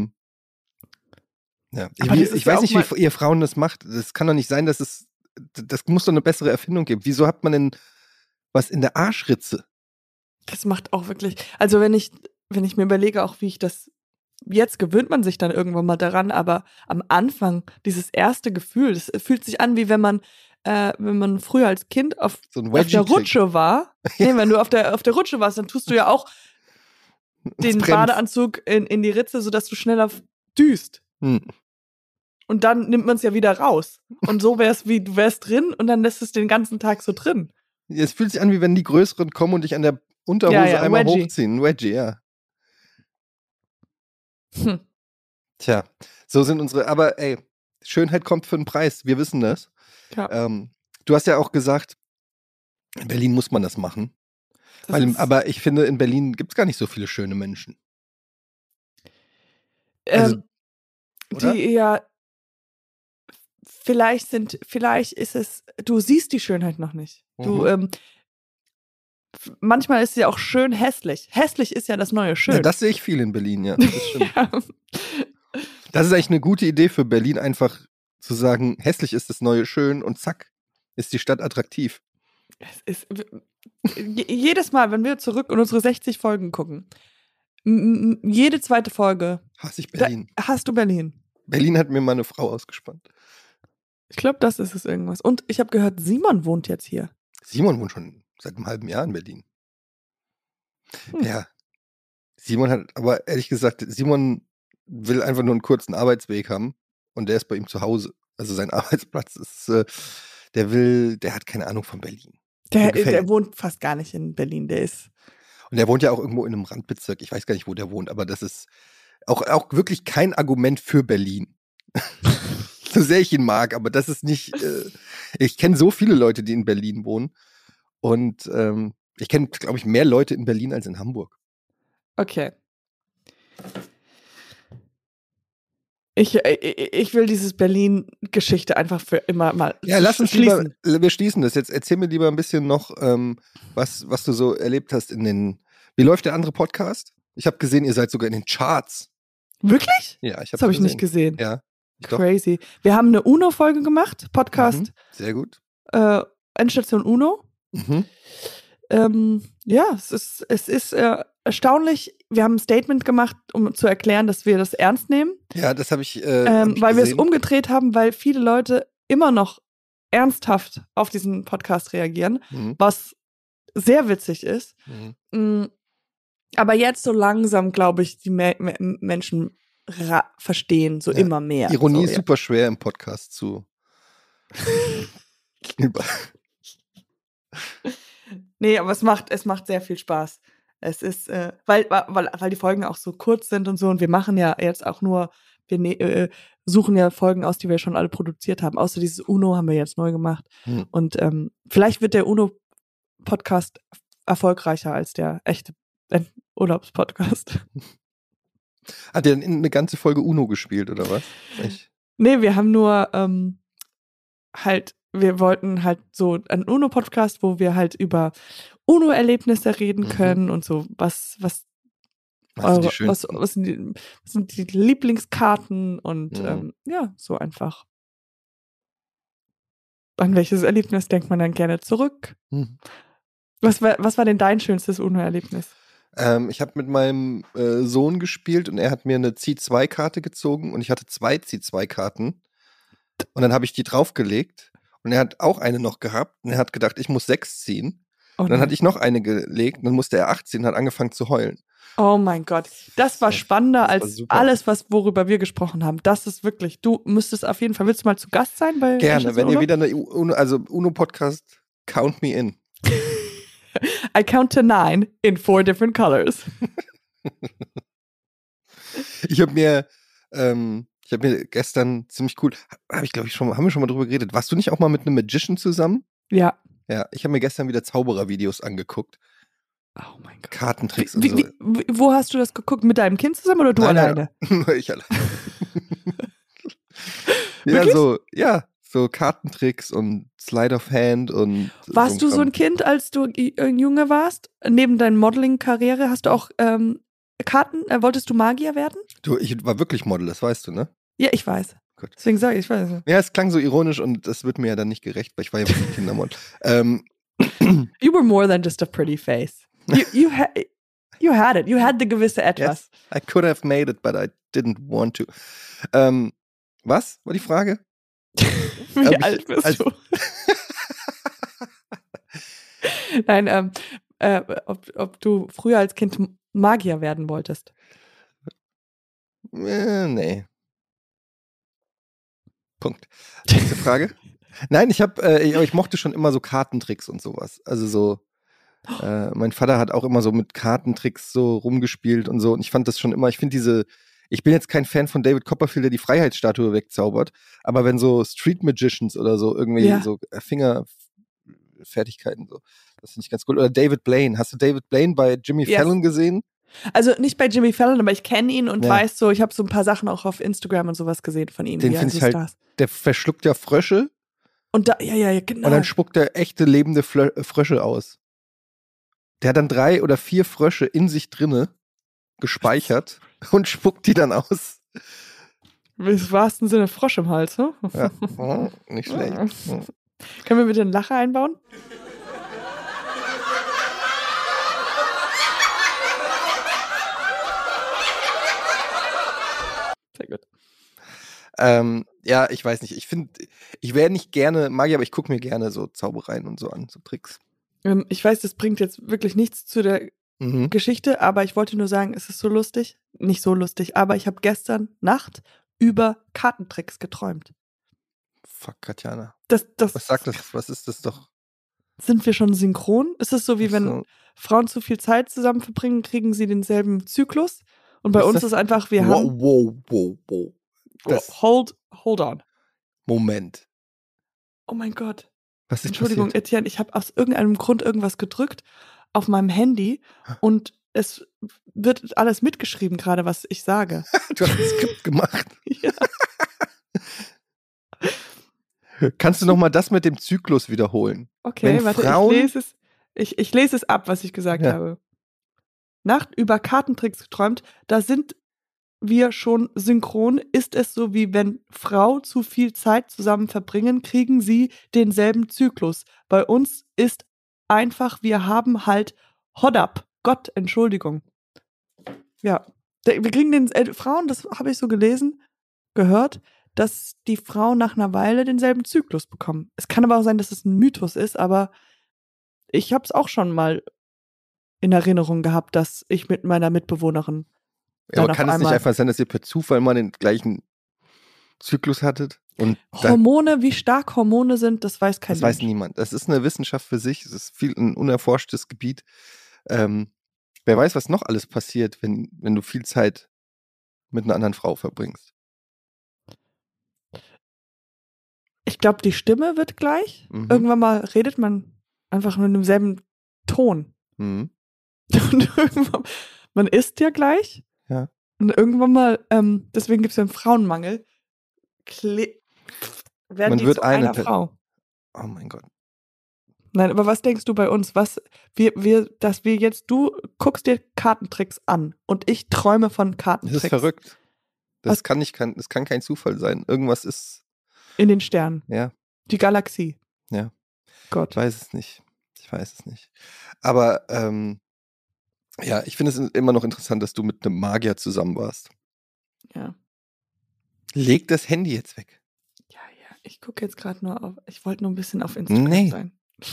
[SPEAKER 1] Ja. Ich weiß nicht, wie ihr Frauen das macht. Das kann doch nicht sein, das muss doch eine bessere Erfindung geben. Wieso hat man denn was in der Arschritze?
[SPEAKER 2] Das macht auch wirklich, also wenn ich mir überlege, auch wie ich das, jetzt gewöhnt man sich dann irgendwann mal daran, aber am Anfang, dieses erste Gefühl, das fühlt sich an, wie wenn man früher als Kind auf der Rutsche war. Nee, wenn du auf der Rutsche warst, dann tust du ja auch den Badeanzug in die Ritze, sodass du schneller düst. Und dann nimmt man es ja wieder raus. Und so wär's wie, du wärst drin und dann lässt es den ganzen Tag so drin.
[SPEAKER 1] Es fühlt sich an, wie wenn die Größeren kommen und dich an der Unterhose einmal hochziehen. Ein Wedgie, ja. Tja, so sind unsere, aber ey, Schönheit kommt für einen Preis, wir wissen das.
[SPEAKER 2] Ja.
[SPEAKER 1] Du hast ja auch gesagt, in Berlin muss man das machen. Aber ich finde, in Berlin gibt es gar nicht so viele schöne Menschen. Also,
[SPEAKER 2] die ja, vielleicht ist es, du siehst die Schönheit noch nicht. Manchmal ist sie auch schön hässlich. Hässlich ist ja das neue Schön.
[SPEAKER 1] Ja, das sehe ich viel in Berlin, ja. Das stimmt. Ja. Das ist eigentlich eine gute Idee für Berlin, einfach zu sagen, hässlich ist das neue Schön und zack, ist die Stadt attraktiv.
[SPEAKER 2] Jedes Mal, wenn wir zurück in unsere 60 Folgen gucken, jede zweite Folge
[SPEAKER 1] hasse ich Berlin.
[SPEAKER 2] Hast du Berlin?
[SPEAKER 1] Berlin hat mir mal eine Frau ausgespannt.
[SPEAKER 2] Ich glaube, das ist es irgendwas. Und ich habe gehört, Simon wohnt jetzt hier.
[SPEAKER 1] Simon wohnt schon seit einem halben Jahr in Berlin. Ja. Simon hat, aber ehrlich gesagt, Simon will einfach nur einen kurzen Arbeitsweg haben und der ist bei ihm zu Hause. Also sein Arbeitsplatz ist, der hat keine Ahnung von Berlin.
[SPEAKER 2] Der wohnt fast gar nicht in Berlin,
[SPEAKER 1] Und der wohnt ja auch irgendwo in einem Randbezirk. Ich weiß gar nicht, wo der wohnt, aber das ist auch wirklich kein Argument für Berlin. So sehr ich ihn mag, aber das ist nicht, ich kenne so viele Leute, die in Berlin wohnen und ich kenne, glaube ich, mehr Leute in Berlin als in Hamburg.
[SPEAKER 2] Okay. Ich will dieses Berlin-Geschichte einfach für immer mal
[SPEAKER 1] lass uns schließen. Wir schließen das jetzt. Erzähl mir lieber ein bisschen noch, was du so erlebt hast wie läuft der andere Podcast? Ich habe gesehen, ihr seid sogar in den Charts.
[SPEAKER 2] Wirklich?
[SPEAKER 1] Ja,
[SPEAKER 2] das habe ich nicht gesehen.
[SPEAKER 1] Ja.
[SPEAKER 2] Crazy. Wir haben eine UNO-Folge gemacht, Podcast.
[SPEAKER 1] Sehr gut.
[SPEAKER 2] Endstation UNO. Es ist erstaunlich. Wir haben ein Statement gemacht, um zu erklären, dass wir das ernst nehmen.
[SPEAKER 1] Ja, das habe ich
[SPEAKER 2] weil wir es umgedreht haben, weil viele Leute immer noch ernsthaft auf diesen Podcast reagieren, was sehr witzig ist. Aber jetzt so langsam, glaube ich, die Menschen verstehen immer mehr.
[SPEAKER 1] Ironie ist super schwer im Podcast zu
[SPEAKER 2] Nee, aber es macht sehr viel Spaß. Es ist, weil die Folgen auch so kurz sind und so, und wir machen ja jetzt auch nur, wir suchen ja Folgen aus, die wir schon alle produziert haben. Außer dieses UNO haben wir jetzt neu gemacht. Und vielleicht wird der UNO-Podcast erfolgreicher als der echte Urlaubspodcast.
[SPEAKER 1] Hat der eine ganze Folge UNO gespielt, oder was?
[SPEAKER 2] Nee, wir haben nur wir wollten halt so einen UNO-Podcast, wo wir halt über UNO-Erlebnisse reden können und so, was sind die Lieblingskarten und so einfach. An welches Erlebnis denkt man dann gerne zurück? Was war denn dein schönstes UNO-Erlebnis?
[SPEAKER 1] Ich habe mit meinem Sohn gespielt und er hat mir eine Zieh-2-Karte gezogen und ich hatte 2 Zieh-2-Karten und dann habe ich die draufgelegt und er hat auch eine noch gehabt und er hat gedacht, ich muss 6 ziehen. Und dann hatte ich noch eine gelegt und dann musste er 8 ziehen und hat angefangen zu heulen.
[SPEAKER 2] Oh mein Gott, das war spannender als alles, worüber wir gesprochen haben. Das ist wirklich, du müsstest auf jeden Fall, willst du mal zu Gast sein?
[SPEAKER 1] Gerne, wenn ihr wieder eine UNO-Podcast, count me in.
[SPEAKER 2] I count to 9 in 4 different colors.
[SPEAKER 1] Ich habe mir gestern ziemlich cool, haben wir schon mal drüber geredet. Warst du nicht auch mal mit einem Magician zusammen?
[SPEAKER 2] Ja.
[SPEAKER 1] Ja, ich habe mir gestern wieder Zauberer-Videos angeguckt.
[SPEAKER 2] Oh mein Gott.
[SPEAKER 1] Kartentricks und so.
[SPEAKER 2] Wo hast du das geguckt? Mit deinem Kind zusammen oder du alleine?
[SPEAKER 1] Nur ich alleine. So Kartentricks und Slide of Hand und.
[SPEAKER 2] Warst du so ein Kind, als du Junge warst? Neben deiner Modeling-Karriere hast du auch Karten? Wolltest du Magier werden?
[SPEAKER 1] Du, ich war wirklich Model, das weißt du, ne?
[SPEAKER 2] Ja, ich weiß.
[SPEAKER 1] Gut.
[SPEAKER 2] Deswegen sage ich weiß.
[SPEAKER 1] Ja, es klang so ironisch und das wird mir ja dann nicht gerecht, weil ich war ja wirklich Kindermodel.
[SPEAKER 2] You were more than just a pretty face. You had it. You had the gewisse etwas.
[SPEAKER 1] Yes, I could have made it, but I didn't want to. Was war die Frage?
[SPEAKER 2] Wie alt bist du? Nein, ob du früher als Kind Magier werden wolltest.
[SPEAKER 1] Nee. Punkt. Nächste Frage. Nein, ich mochte schon immer so Kartentricks und sowas. Also so, mein Vater hat auch immer so mit Kartentricks so rumgespielt und so. Und ich fand das schon immer, ich bin jetzt kein Fan von David Copperfield, der die Freiheitsstatue wegzaubert. Aber wenn so Street Magicians oder so irgendwie so Fingerfertigkeiten so, das finde ich ganz cool. Oder David Blaine. Hast du David Blaine bei Jimmy Fallon gesehen?
[SPEAKER 2] Also nicht bei Jimmy Fallon, aber ich kenne ihn und weiß so, ich habe so ein paar Sachen auch auf Instagram und sowas gesehen von ihm.
[SPEAKER 1] Den finde ich halt, der verschluckt ja Frösche.
[SPEAKER 2] Und genau.
[SPEAKER 1] Und dann spuckt er echte lebende Frösche aus. Der hat dann 3 oder 4 Frösche in sich drinne gespeichert und spuckt die dann aus.
[SPEAKER 2] Im wahrsten Sinne Frosch im Hals, ne?
[SPEAKER 1] Ja, nicht schlecht.
[SPEAKER 2] Können wir bitte einen Lacher einbauen? Sehr gut.
[SPEAKER 1] Ja, ich weiß nicht. Ich wäre nicht gerne Magier, aber ich gucke mir gerne so Zaubereien und so an, so Tricks.
[SPEAKER 2] Ich weiß, das bringt jetzt wirklich nichts zu der Geschichte, aber ich wollte nur sagen, es ist so lustig. Nicht so lustig, aber ich habe gestern Nacht über Kartentricks geträumt.
[SPEAKER 1] Fuck, Katjana.
[SPEAKER 2] Was
[SPEAKER 1] sagt das? Was ist das doch?
[SPEAKER 2] Sind wir schon synchron? Ist es so, wie wenn Frauen zu viel Zeit zusammen verbringen, kriegen sie denselben Zyklus? Und bei uns ist einfach, wir haben...
[SPEAKER 1] Wow.
[SPEAKER 2] Hold on.
[SPEAKER 1] Moment.
[SPEAKER 2] Oh mein Gott.
[SPEAKER 1] Was ist
[SPEAKER 2] Entschuldigung,
[SPEAKER 1] passiert?
[SPEAKER 2] Etienne, ich habe aus irgendeinem Grund irgendwas gedrückt auf meinem Handy und es wird alles mitgeschrieben gerade, was ich sage.
[SPEAKER 1] Du hast ein Skript gemacht.
[SPEAKER 2] Ja.
[SPEAKER 1] Kannst du nochmal das mit dem Zyklus wiederholen?
[SPEAKER 2] Okay, warte, ich lese es ab, was ich gesagt habe. Nacht über Kartentricks geträumt, da sind wir schon synchron. Ist es so, wie wenn Frau zu viel Zeit zusammen verbringen, kriegen sie denselben Zyklus. Bei uns ist einfach, wir haben halt Hoddap. Gott, Entschuldigung. Ja, wir kriegen den Frauen, das habe ich so gehört, dass die Frauen nach einer Weile denselben Zyklus bekommen. Es kann aber auch sein, dass es ein Mythos ist, aber ich habe es auch schon mal in Erinnerung gehabt, dass ich mit meiner Mitbewohnerin
[SPEAKER 1] aber kann es nicht einfach sein, dass ihr per Zufall mal den gleichen Zyklus hattet? Und
[SPEAKER 2] Hormone, wie stark Hormone sind, das weiß kein Mensch.
[SPEAKER 1] Das weiß niemand. Das ist eine Wissenschaft für sich. Es ist ein unerforschtes Gebiet. Wer weiß, was noch alles passiert, wenn du viel Zeit mit einer anderen Frau verbringst.
[SPEAKER 2] Ich glaube, die Stimme wird gleich. Mhm. Irgendwann mal redet man einfach nur in demselben Ton. Und irgendwann, man isst ja gleich.
[SPEAKER 1] Ja.
[SPEAKER 2] Und irgendwann mal, deswegen gibt es ja einen Frauenmangel, werden
[SPEAKER 1] man
[SPEAKER 2] die
[SPEAKER 1] wird
[SPEAKER 2] zu einer Frau.
[SPEAKER 1] Oh mein Gott.
[SPEAKER 2] Nein, aber was denkst du bei uns? Du guckst dir Kartentricks an und ich träume von Kartentricks.
[SPEAKER 1] Das ist verrückt. Das kann kein Zufall sein. Irgendwas ist
[SPEAKER 2] in den Sternen.
[SPEAKER 1] Ja.
[SPEAKER 2] Die Galaxie.
[SPEAKER 1] Ja.
[SPEAKER 2] Gott.
[SPEAKER 1] Ich weiß es nicht. Aber ich finde es immer noch interessant, dass du mit einem Magier zusammen warst.
[SPEAKER 2] Ja.
[SPEAKER 1] Leg das Handy jetzt weg.
[SPEAKER 2] Ja. Ich gucke jetzt gerade nur auf. Ich wollte nur ein bisschen auf Instagram sein.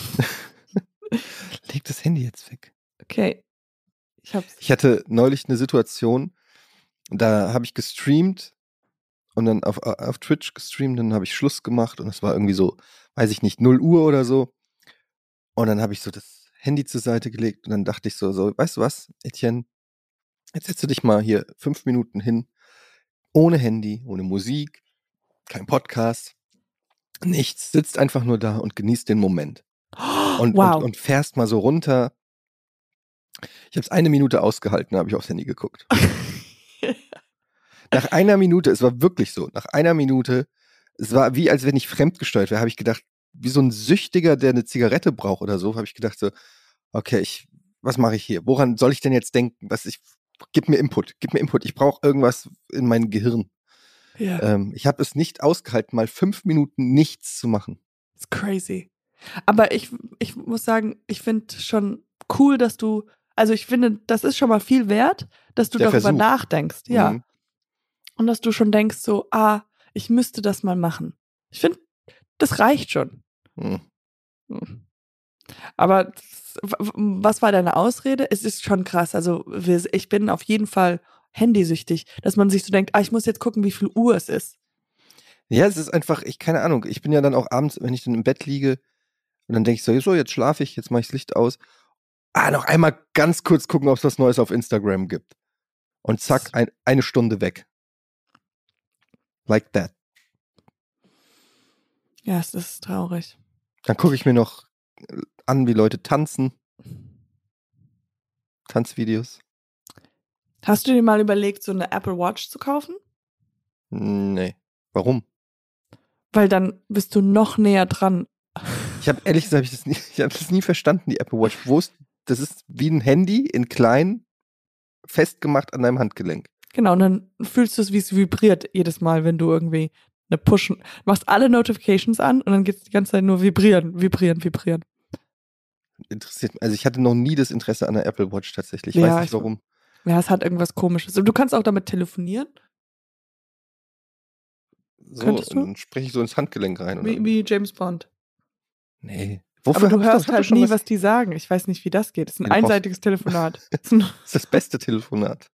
[SPEAKER 1] Leg das Handy jetzt weg.
[SPEAKER 2] Okay.
[SPEAKER 1] Ich hatte neulich eine Situation, da habe ich gestreamt und dann auf Twitch gestreamt, dann habe ich Schluss gemacht und es war irgendwie so, weiß ich nicht, 0 Uhr oder so. Und dann habe ich so das Handy zur Seite gelegt und dann dachte ich so, weißt du was, Etienne, jetzt setzt du dich mal hier 5 Minuten hin, ohne Handy, ohne Musik, kein Podcast, sitzt einfach nur da und genießt den Moment. Und fährst mal so runter. Ich habe es 1 Minute ausgehalten, habe ich aufs Handy geguckt. Nach 1 Minute, es war wirklich so, nach 1 Minute, es war wie, als wenn ich fremdgesteuert wäre, habe ich gedacht, wie so ein Süchtiger, der eine Zigarette braucht oder so, habe ich gedacht so, okay, was mache ich hier? Woran soll ich denn jetzt denken? Gib mir Input. Ich brauche irgendwas in mein Gehirn.
[SPEAKER 2] Ja.
[SPEAKER 1] Ich habe es nicht ausgehalten, mal 5 Minuten nichts zu machen.
[SPEAKER 2] It's crazy. Aber ich muss sagen, ich finde schon cool, dass du, also ich finde, das ist schon mal viel wert, dass du darüber nachdenkst. Ja. Mhm. Und dass du schon denkst so, ich müsste das mal machen. Ich finde, das reicht schon. Aber was war deine Ausrede? Es ist schon krass. Also ich bin auf jeden Fall handysüchtig, dass man sich so denkt, ich muss jetzt gucken, wie viel Uhr es ist.
[SPEAKER 1] Ja, es ist einfach, keine Ahnung. Ich bin ja dann auch abends, wenn ich dann im Bett liege und dann denke ich so, jetzt schlafe ich, jetzt mache ich das Licht aus. Noch einmal ganz kurz gucken, ob es was Neues auf Instagram gibt. Und zack, 1 Stunde weg. Like that.
[SPEAKER 2] Ja, es ist traurig.
[SPEAKER 1] Dann gucke ich mir noch an, wie Leute tanzen. Tanzvideos.
[SPEAKER 2] Hast du dir mal überlegt, so eine Apple Watch zu kaufen?
[SPEAKER 1] Nee. Warum?
[SPEAKER 2] Weil dann bist du noch näher dran.
[SPEAKER 1] Ich habe ehrlich gesagt, ich habe das nie verstanden, die Apple Watch. Das ist wie ein Handy in klein, festgemacht an deinem Handgelenk.
[SPEAKER 2] Genau, und dann fühlst du es, wie es vibriert jedes Mal, wenn du irgendwie eine machst alle Notifications an und dann geht es die ganze Zeit nur vibrieren.
[SPEAKER 1] Interessiert mich. Also ich hatte noch nie das Interesse an der Apple Watch tatsächlich. Ich weiß nicht warum.
[SPEAKER 2] Ja, es hat irgendwas Komisches. Und du kannst auch damit telefonieren?
[SPEAKER 1] So, dann spreche ich so ins Handgelenk rein. Oder?
[SPEAKER 2] Wie James Bond.
[SPEAKER 1] Nee.
[SPEAKER 2] Aber du hörst halt nie, was die sagen. Ich weiß nicht, wie das geht. Es ist ein einseitiges Telefonat.
[SPEAKER 1] Das ist das beste Telefonat.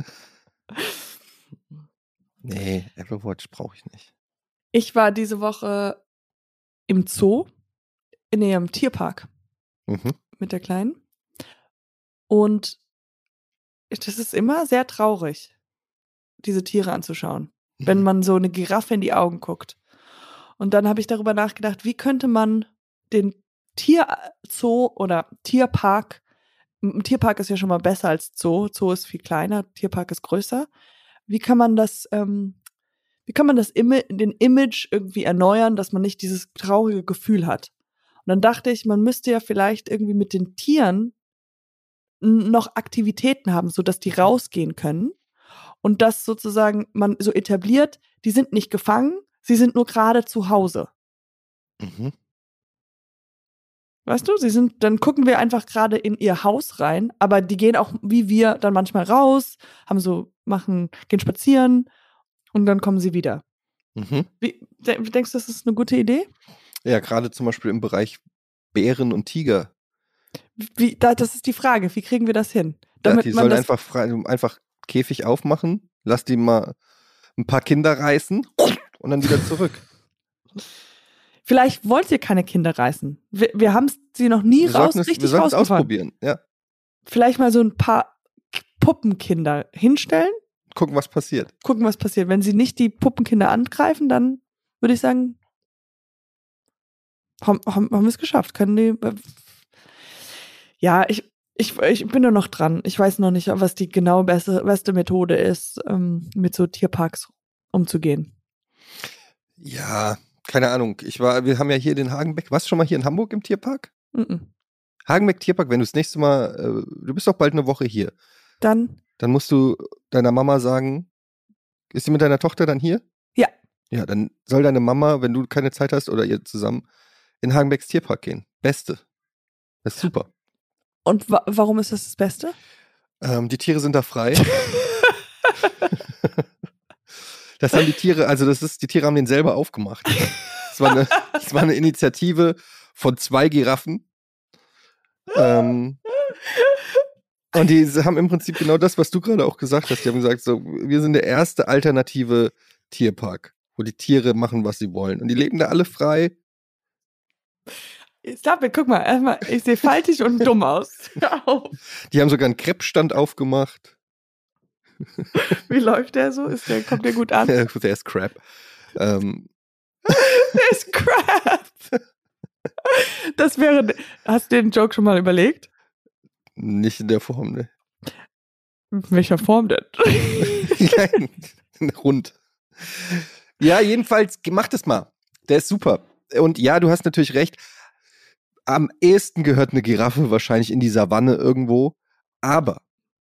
[SPEAKER 1] Nee, Apple Watch brauche ich nicht.
[SPEAKER 2] Ich war diese Woche im Zoo, in ihrem Tierpark mit der Kleinen. Und das ist immer sehr traurig, diese Tiere anzuschauen, wenn man so eine Giraffe in die Augen guckt. Und dann habe ich darüber nachgedacht, wie könnte man den Tierzoo oder Tierpark, Tierpark ist ja schon mal besser als Zoo, Zoo ist viel kleiner, Tierpark ist größer. Wie kann man das den Image irgendwie erneuern, dass man nicht dieses traurige Gefühl hat. Und dann dachte ich, man müsste ja vielleicht irgendwie mit den Tieren noch Aktivitäten haben, sodass die rausgehen können. Und das sozusagen man so etabliert, die sind nicht gefangen, sie sind nur gerade zu Hause.
[SPEAKER 1] Mhm.
[SPEAKER 2] Weißt du, dann gucken wir einfach gerade in ihr Haus rein, aber die gehen auch wie wir dann manchmal raus, gehen spazieren und dann kommen sie wieder.
[SPEAKER 1] Mhm.
[SPEAKER 2] Denkst du, das ist eine gute Idee?
[SPEAKER 1] Ja, gerade zum Beispiel im Bereich Bären und Tiger.
[SPEAKER 2] Das ist die Frage, wie kriegen wir das hin?
[SPEAKER 1] Die sollen einfach Käfig aufmachen, lass die mal ein paar Kinder reißen und dann wieder zurück.
[SPEAKER 2] Vielleicht wollt ihr keine Kinder reißen. Wir haben sie noch nie richtig rausgefahren. Wir sollten es
[SPEAKER 1] ausprobieren, ja.
[SPEAKER 2] Vielleicht mal so ein paar Puppenkinder hinstellen.
[SPEAKER 1] Gucken, was passiert.
[SPEAKER 2] Wenn sie nicht die Puppenkinder angreifen, dann würde ich sagen, haben wir es geschafft. Können die. Ja, ich bin da noch dran. Ich weiß noch nicht, was die genau beste Methode ist, mit so Tierparks umzugehen.
[SPEAKER 1] Ja, keine Ahnung. Wir haben ja hier den Hagenbeck. Warst du schon mal hier in Hamburg im Tierpark?
[SPEAKER 2] Mhm.
[SPEAKER 1] Hagenbeck Tierpark, wenn du das nächste Mal, du bist doch bald eine Woche hier.
[SPEAKER 2] Dann
[SPEAKER 1] musst du deiner Mama sagen, ist sie mit deiner Tochter dann hier?
[SPEAKER 2] Ja.
[SPEAKER 1] Ja, dann soll deine Mama, wenn du keine Zeit hast oder ihr zusammen, in Hagenbecks Tierpark gehen. Beste. Das ist super.
[SPEAKER 2] Und warum ist das Beste?
[SPEAKER 1] Die Tiere sind da frei. Das haben die Tiere, die Tiere haben den selber aufgemacht. Es war eine Initiative von 2 Giraffen. Und die haben im Prinzip genau das, was du gerade auch gesagt hast. Die haben gesagt, so, wir sind der erste alternative Tierpark, wo die Tiere machen, was sie wollen. Und die leben da alle frei.
[SPEAKER 2] Stop it, guck mal, erstmal, ich sehe faltig und dumm aus.
[SPEAKER 1] Die haben sogar einen Crepe-Stand aufgemacht.
[SPEAKER 2] Wie läuft der so? Kommt der gut an?
[SPEAKER 1] Der ist crap.
[SPEAKER 2] Der ist crap. Hast du den Joke schon mal überlegt?
[SPEAKER 1] Nicht in der Form, ne?
[SPEAKER 2] In welcher Form denn?
[SPEAKER 1] Rund. Ja, jedenfalls, mach das mal. Der ist super. Und ja, du hast natürlich recht. Am ehesten gehört eine Giraffe wahrscheinlich in die Savanne irgendwo. Aber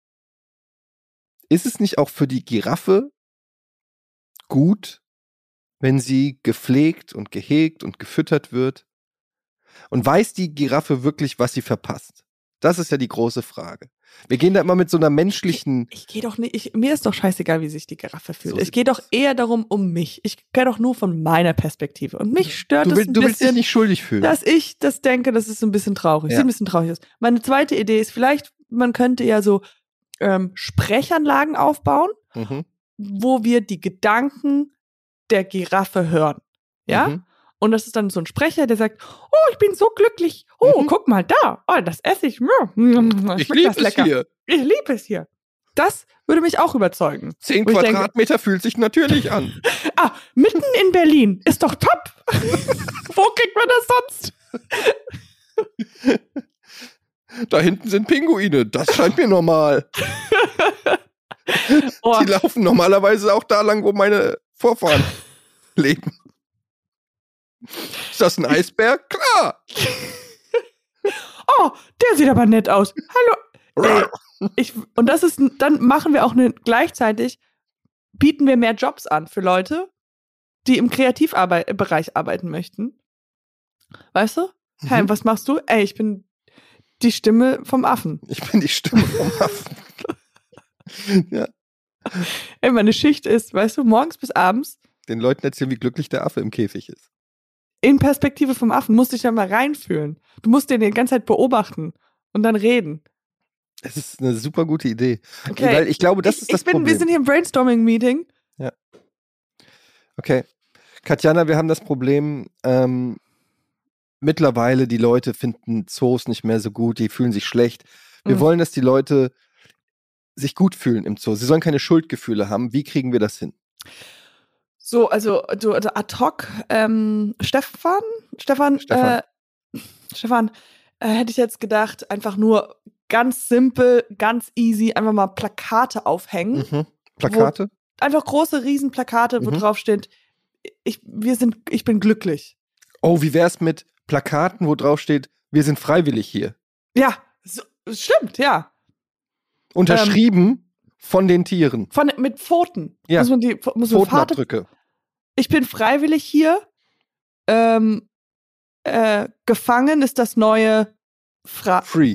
[SPEAKER 1] ist es nicht auch für die Giraffe gut, wenn sie gepflegt und gehegt und gefüttert wird? Und weiß die Giraffe wirklich, was sie verpasst? Das ist ja die große Frage. Wir gehen da immer mit so einer menschlichen...
[SPEAKER 2] Ich gehe doch nicht, mir ist doch scheißegal, wie sich die Giraffe fühlt. So, es geht doch eher darum, um mich. Ich gehe doch nur von meiner Perspektive. Und mich stört es ein bisschen...
[SPEAKER 1] Du willst dich nicht schuldig fühlen.
[SPEAKER 2] Dass ich das denke, das ist so ein bisschen traurig. Ja. Sieht ein bisschen traurig aus. Meine zweite Idee ist, vielleicht, man könnte ja so Sprechanlagen aufbauen, wo wir die Gedanken der Giraffe hören. Ja? Mhm. Und das ist dann so ein Sprecher, der sagt, oh, ich bin so glücklich. Oh, guck mal da. Oh, das esse ich.
[SPEAKER 1] Ich liebe es hier.
[SPEAKER 2] Ich liebe es hier. Das würde mich auch überzeugen.
[SPEAKER 1] 10 Quadratmeter fühlt sich natürlich an.
[SPEAKER 2] Mitten in Berlin. Ist doch top. Wo kriegt man das sonst?
[SPEAKER 1] Da hinten sind Pinguine. Das scheint mir normal. Die laufen normalerweise auch da lang, wo meine Vorfahren leben. Ist das ein Eisberg? Klar.
[SPEAKER 2] Oh, der sieht aber nett aus. Hallo. Und das ist, dann machen wir auch gleichzeitig, bieten wir mehr Jobs an für Leute, die im Kreativbereich arbeiten möchten. Weißt du? Hey, was machst du? Ich bin die Stimme vom Affen.
[SPEAKER 1] Ich bin die Stimme vom Affen. Ja.
[SPEAKER 2] Meine Schicht ist, weißt du, morgens bis abends.
[SPEAKER 1] Den Leuten erzählen, wie glücklich der Affe im Käfig ist.
[SPEAKER 2] In Perspektive vom Affen musst du dich ja mal reinfühlen. Du musst den die ganze Zeit beobachten und dann reden.
[SPEAKER 1] Es ist eine super gute Idee. Okay. Weil ich glaube, das ist das Problem.
[SPEAKER 2] Wir sind hier im Brainstorming-Meeting.
[SPEAKER 1] Ja. Okay. Katjana, wir haben das Problem, mittlerweile die Leute finden Zoos nicht mehr so gut, die fühlen sich schlecht. Wir wollen, dass die Leute sich gut fühlen im Zoo. Sie sollen keine Schuldgefühle haben. Wie kriegen wir das hin?
[SPEAKER 2] So, also ad hoc, Stefan, hätte ich jetzt gedacht, einfach nur ganz simpel, ganz easy, einfach mal Plakate aufhängen.
[SPEAKER 1] Plakate?
[SPEAKER 2] einfach große Riesenplakate, wo drauf steht, ich bin glücklich.
[SPEAKER 1] Oh, wie wär's mit Plakaten, wo drauf steht, wir sind freiwillig hier?
[SPEAKER 2] Ja, stimmt, ja.
[SPEAKER 1] Unterschrieben von den Tieren.
[SPEAKER 2] Mit Pfoten.
[SPEAKER 1] Ja.
[SPEAKER 2] Pfotenabdrücke. Ich bin freiwillig hier. Gefangen ist das neue
[SPEAKER 1] Free.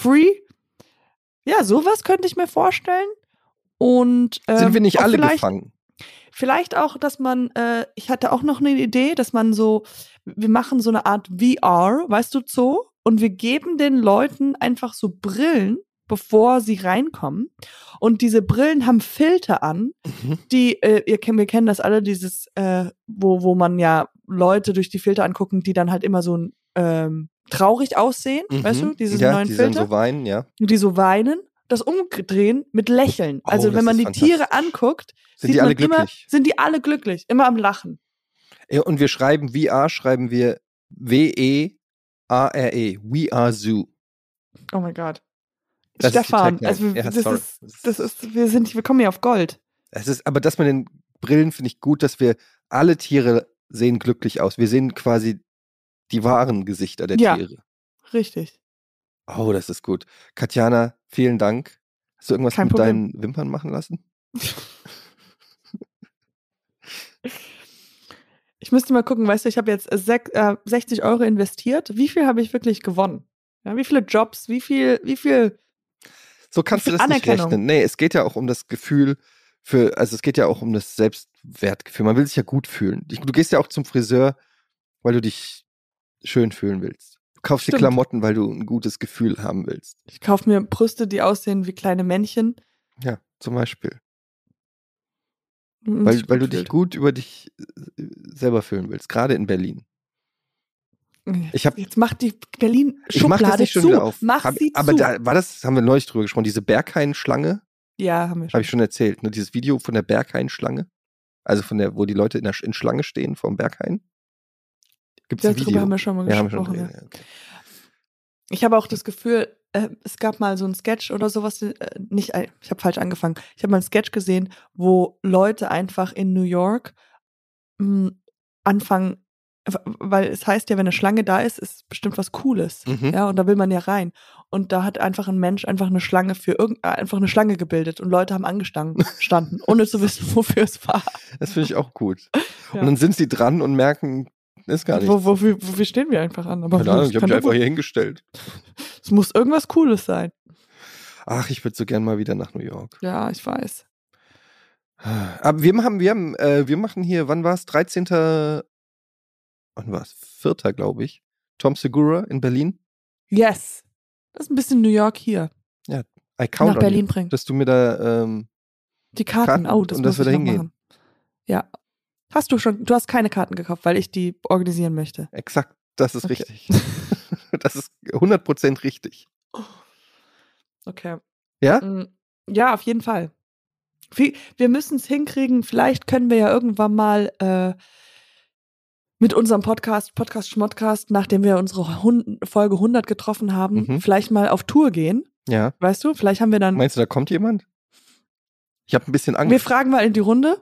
[SPEAKER 2] Ja, sowas könnte ich mir vorstellen. Und
[SPEAKER 1] sind wir nicht alle gefangen?
[SPEAKER 2] Vielleicht auch, dass man, ich hatte auch noch eine Idee, dass man wir machen so eine Art VR, weißt du, Zoo, und wir geben den Leuten einfach so Brillen, bevor sie reinkommen. Und diese Brillen haben Filter an, die, wir kennen das alle, dieses, wo man ja Leute durch die Filter angucken, die dann halt immer so traurig aussehen, weißt du, diese neuen Filter.
[SPEAKER 1] Die so weinen, ja.
[SPEAKER 2] Die so weinen. Das umdrehen mit Lächeln. Also wenn man die Tiere anguckt, sind die alle glücklich, immer am Lachen.
[SPEAKER 1] Ja, und wir schreiben VR, schreiben wir W-E-A-R-E, We Are Zoo.
[SPEAKER 2] Oh mein Gott. Stefan, also wir kommen hier auf Gold.
[SPEAKER 1] Aber das mit den Brillen finde ich gut, dass wir alle Tiere sehen glücklich aus. Wir sehen quasi die wahren Gesichter der Tiere.
[SPEAKER 2] Richtig.
[SPEAKER 1] Oh, das ist gut. Katjana, vielen Dank. Hast du irgendwas mit deinen Wimpern machen lassen?
[SPEAKER 2] Ich müsste mal gucken, weißt du, ich habe jetzt 60 Euro investiert. Wie viel habe ich wirklich gewonnen? Ja, wie viele Jobs, wie viel
[SPEAKER 1] so kannst du das nicht rechnen. Nee, es geht ja auch um das Gefühl es geht ja auch um das Selbstwertgefühl. Man will sich ja gut fühlen. Du gehst ja auch zum Friseur, weil du dich schön fühlen willst. Du kaufst dir Klamotten, weil du ein gutes Gefühl haben willst.
[SPEAKER 2] Ich kaufe mir Brüste, die aussehen wie kleine Männchen.
[SPEAKER 1] Ja, zum Beispiel. Weil du dich gut über dich selber fühlen willst, gerade in Berlin.
[SPEAKER 2] Jetzt macht die Berlin-Schublade zu.
[SPEAKER 1] Wieder auf.
[SPEAKER 2] Mach sie zu.
[SPEAKER 1] Aber haben wir neulich drüber gesprochen, diese Berghain-Schlange?
[SPEAKER 2] Ja, haben wir schon.
[SPEAKER 1] Habe ich schon erzählt, ne? Dieses Video von der Berghain-Schlange. Also wo die Leute in Schlange stehen vom Berghain. Gibt's ein Video?
[SPEAKER 2] Darüber haben wir schon mal gesprochen. Ja. Ich habe auch das Gefühl, es gab mal so ein Sketch oder sowas, ich habe falsch angefangen. Ich habe mal einen Sketch gesehen, wo Leute einfach in New York anfangen, weil es heißt ja, wenn eine Schlange da ist, ist bestimmt was Cooles. Ja, und da will man ja rein. Und da hat einfach ein Mensch einfach eine Schlange einfach eine Schlange gebildet und Leute haben angestanden, ohne zu wissen, wofür es war.
[SPEAKER 1] Das finde ich auch gut. Ja. Und dann sind sie dran und merken, ist gar nicht.
[SPEAKER 2] Wofür stehen wir einfach an? Aber
[SPEAKER 1] keine Ahnung, ich habe mich einfach hier hingestellt.
[SPEAKER 2] Es muss irgendwas Cooles sein.
[SPEAKER 1] Ach, ich würde so gern mal wieder nach New York.
[SPEAKER 2] Ja, ich weiß.
[SPEAKER 1] Aber wir machen hier, wann war es? 13. Wann war es? 4. glaube ich. Tom Segura in Berlin.
[SPEAKER 2] Yes. Das ist ein bisschen New York hier.
[SPEAKER 1] Ja, I count
[SPEAKER 2] nach Berlin bringen.
[SPEAKER 1] Dass du mir da
[SPEAKER 2] die Karten, das
[SPEAKER 1] und dass wir da hingehen.
[SPEAKER 2] Machen. Ja. Du hast keine Karten gekauft, weil ich die organisieren möchte.
[SPEAKER 1] Exakt, das ist richtig. Das ist 100% richtig.
[SPEAKER 2] Okay.
[SPEAKER 1] Ja?
[SPEAKER 2] Ja, auf jeden Fall. Wir müssen es hinkriegen, vielleicht können wir ja irgendwann mal mit unserem Podcast Schmottcast, nachdem wir unsere Folge 100 getroffen haben, vielleicht mal auf Tour gehen.
[SPEAKER 1] Ja.
[SPEAKER 2] Weißt du, vielleicht haben wir dann...
[SPEAKER 1] Meinst du, da kommt jemand? Ich habe ein bisschen Angst.
[SPEAKER 2] Wir fragen mal in die Runde.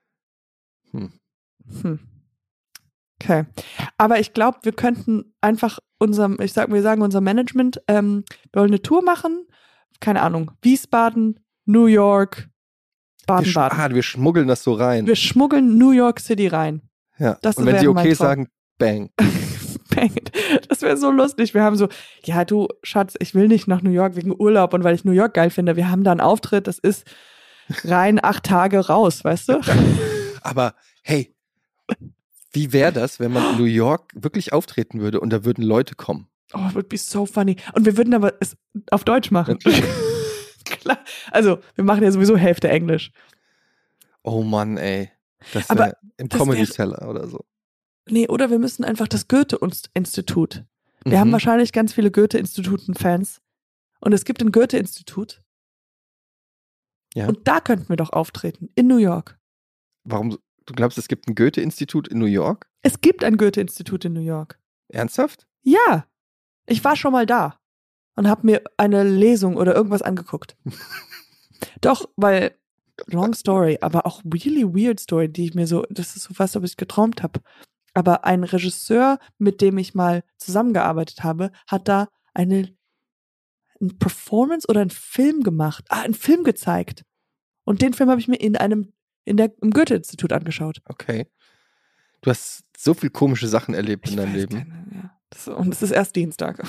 [SPEAKER 2] Okay. Aber ich glaube, wir könnten einfach wir sagen unserem Management, wir wollen eine Tour machen, keine Ahnung, Wiesbaden, New York, Baden-Baden.
[SPEAKER 1] Wir schmuggeln das so rein.
[SPEAKER 2] Wir schmuggeln New York City rein.
[SPEAKER 1] Ja. Und wenn sie okay sagen, bang.
[SPEAKER 2] Bang. Das wäre so lustig. Wir haben so, ja du Schatz, ich will nicht nach New York wegen Urlaub und weil ich New York geil finde. Wir haben da einen Auftritt, das ist rein 8 Tage raus, weißt du?
[SPEAKER 1] Aber hey, wie wäre das, wenn man in New York wirklich auftreten würde und da würden Leute kommen?
[SPEAKER 2] Oh, it would be so funny. Und wir würden aber es auf Deutsch machen. Klar. Also, wir machen ja sowieso Hälfte Englisch.
[SPEAKER 1] Oh Mann, ey. Das wäre im Comedy Cellar oder so.
[SPEAKER 2] Nee, oder wir müssen einfach das Goethe-Institut. Wir haben wahrscheinlich ganz viele Goethe-Instituten-Fans. Und es gibt ein Goethe-Institut.
[SPEAKER 1] Ja.
[SPEAKER 2] Und da könnten wir doch auftreten, in New York.
[SPEAKER 1] Warum? Du glaubst, es gibt ein Goethe-Institut in New York?
[SPEAKER 2] Es gibt ein Goethe-Institut in New York.
[SPEAKER 1] Ernsthaft?
[SPEAKER 2] Ja. Ich war schon mal da und habe mir eine Lesung oder irgendwas angeguckt. Doch, weil long story, aber auch really weird story, die ich mir so, das ist so fast, ob ich geträumt habe. Aber ein Regisseur, mit dem ich mal zusammengearbeitet habe, hat da ein Performance oder einen Film gemacht. Einen Film gezeigt. Und den Film habe ich mir im Goethe-Institut angeschaut.
[SPEAKER 1] Okay. Du hast so viel komische Sachen erlebt in deinem Leben.
[SPEAKER 2] Und es ist erst Dienstag.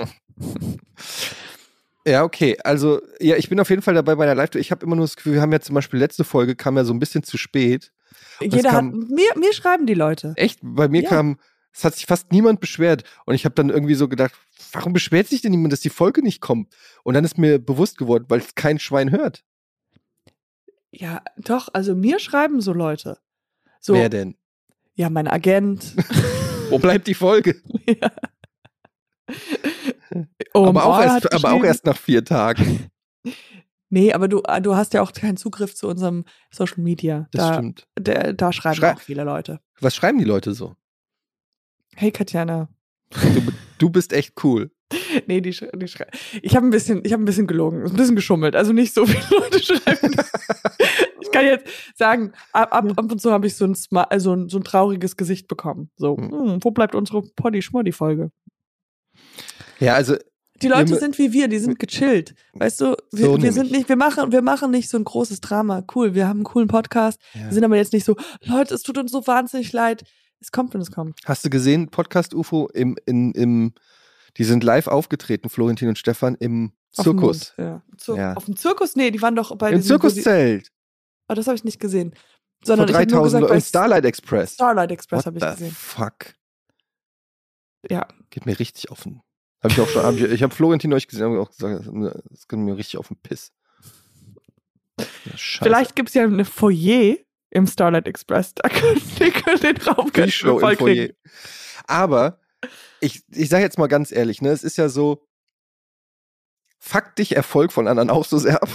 [SPEAKER 1] Ja, okay. Also, ja, ich bin auf jeden Fall dabei bei der Live-Tour. Ich habe immer nur das Gefühl, wir haben ja zum Beispiel letzte Folge, kam ja so ein bisschen zu spät.
[SPEAKER 2] Mir schreiben die Leute.
[SPEAKER 1] Echt? Bei mir es hat sich fast niemand beschwert. Und ich habe dann irgendwie so gedacht, warum beschwert sich denn niemand, dass die Folge nicht kommt? Und dann ist mir bewusst geworden, weil es kein Schwein hört.
[SPEAKER 2] Ja, doch, also mir schreiben so Leute. So,
[SPEAKER 1] wer denn?
[SPEAKER 2] Ja, mein Agent.
[SPEAKER 1] Wo bleibt die Folge?
[SPEAKER 2] Ja.
[SPEAKER 1] Aber auch erst nach 4 Tagen.
[SPEAKER 2] Nee, aber du hast ja auch keinen Zugriff zu unserem Social Media.
[SPEAKER 1] Das stimmt.
[SPEAKER 2] Da schreiben auch viele Leute.
[SPEAKER 1] Was schreiben die Leute so?
[SPEAKER 2] Hey Katjana.
[SPEAKER 1] Du bist echt cool.
[SPEAKER 2] Nee, die schreiben. Ich habe ein bisschen gelogen, ein bisschen geschummelt. Also nicht so viele Leute schreiben. Ich kann jetzt sagen, ab und zu habe ich so ein trauriges Gesicht bekommen. So, wo bleibt unsere Poddy-Schmoddy-Folge?
[SPEAKER 1] Ja, also
[SPEAKER 2] die Leute sind wie wir, die sind gechillt. Weißt du, wir machen nicht so ein großes Drama. Cool, wir haben einen coolen Podcast. Ja. Wir sind aber jetzt nicht so, Leute, es tut uns so wahnsinnig leid. Es kommt, wenn es kommt.
[SPEAKER 1] Hast du gesehen, Podcast UFO die sind live aufgetreten, Florentin und Stefan, im Zirkus.
[SPEAKER 2] Auf dem Zirkus? Nee, die waren doch bei
[SPEAKER 1] im Zirkuszelt.
[SPEAKER 2] Oh, das habe ich nicht gesehen. Sondern
[SPEAKER 1] vor 3000 Leuten. Starlight Express.
[SPEAKER 2] Starlight Express habe ich gesehen.
[SPEAKER 1] Fuck.
[SPEAKER 2] Ja.
[SPEAKER 1] Geht mir richtig auf den. Ich habe Florentin euch gesehen, habe auch gesagt, das geht mir richtig auf den Piss.
[SPEAKER 2] Scheiße. Vielleicht gibt es ja eine Foyer im Starlight Express. Da können den Raum voll kriegen.
[SPEAKER 1] Aber ich sage jetzt mal ganz ehrlich, ne, es ist ja so, fuck dich Erfolg von anderen auch so sehr ab?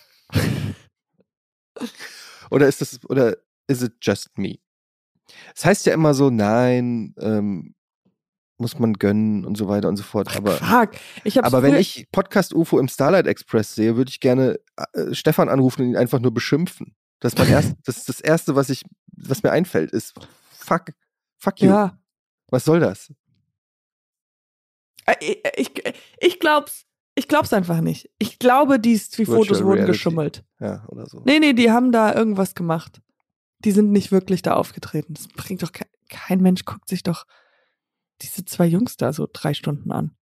[SPEAKER 1] Oder is it just me? Es heißt ja immer so, nein, muss man gönnen und so weiter und so fort. Aber wenn ich Podcast UFO im Starlight Express sehe, würde ich gerne Stefan anrufen und ihn einfach nur beschimpfen. Das ist das Erste, was mir einfällt, ist fuck you.
[SPEAKER 2] Ja.
[SPEAKER 1] Was soll das?
[SPEAKER 2] Ich glaub's einfach nicht. Ich glaube, die Fotos wurden geschummelt.
[SPEAKER 1] Ja, oder so.
[SPEAKER 2] Nee, die haben da irgendwas gemacht. Die sind nicht wirklich da aufgetreten. Das bringt doch kein Mensch guckt sich doch diese 2 Jungs da so 3 Stunden an.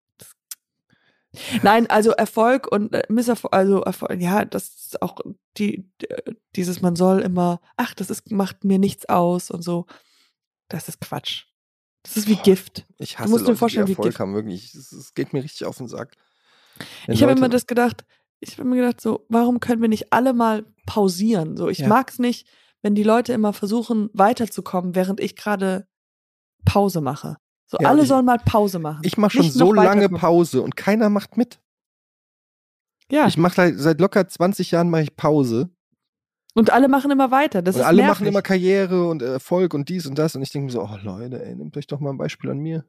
[SPEAKER 2] Nein, also Erfolg und Misserfolg, also Erfolg, ja, das ist auch dieses man soll immer, macht mir nichts aus und so. Das ist Quatsch. Das ist wie Gift.
[SPEAKER 1] Ich hasse Leute, die Erfolg haben, wirklich. Es geht mir richtig auf den Sack.
[SPEAKER 2] Ich habe immer gedacht, so, warum können wir nicht alle mal pausieren? So, ich mag's nicht, wenn die Leute immer versuchen, weiterzukommen, während ich gerade Pause mache. So, alle sollen mal Pause machen.
[SPEAKER 1] Ich mache schon so lange Pause und keiner macht mit.
[SPEAKER 2] Ja.
[SPEAKER 1] Ich mache seit locker 20 Jahren mache ich Pause.
[SPEAKER 2] Und alle machen immer weiter. Das ist
[SPEAKER 1] alle
[SPEAKER 2] nervig.
[SPEAKER 1] machen immer Karriere und Erfolg und dies und das. Und ich denke mir so, oh Leute, ey, nehmt euch doch mal ein Beispiel an mir.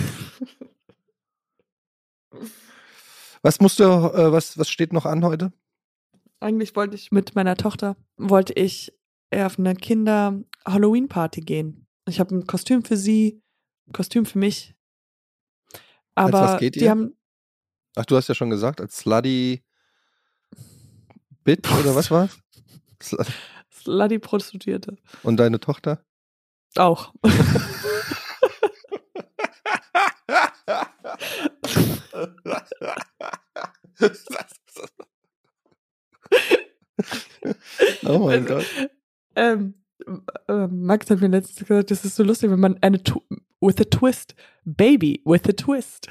[SPEAKER 1] Was steht noch an heute?
[SPEAKER 2] Eigentlich wollte ich mit meiner Tochter, auf eine Kinder-Halloween-Party gehen. Ich habe ein Kostüm für sie, ein Kostüm für mich. Aber
[SPEAKER 1] als was geht ihr? Ach, du hast ja schon gesagt, als Slutty Bit oder was war's?
[SPEAKER 2] Slutty Prostituierte.
[SPEAKER 1] Und deine Tochter?
[SPEAKER 2] Auch.
[SPEAKER 1] Oh mein Gott.
[SPEAKER 2] Max hat mir letztens gesagt, das ist so lustig, wenn man with a twist, baby with a twist.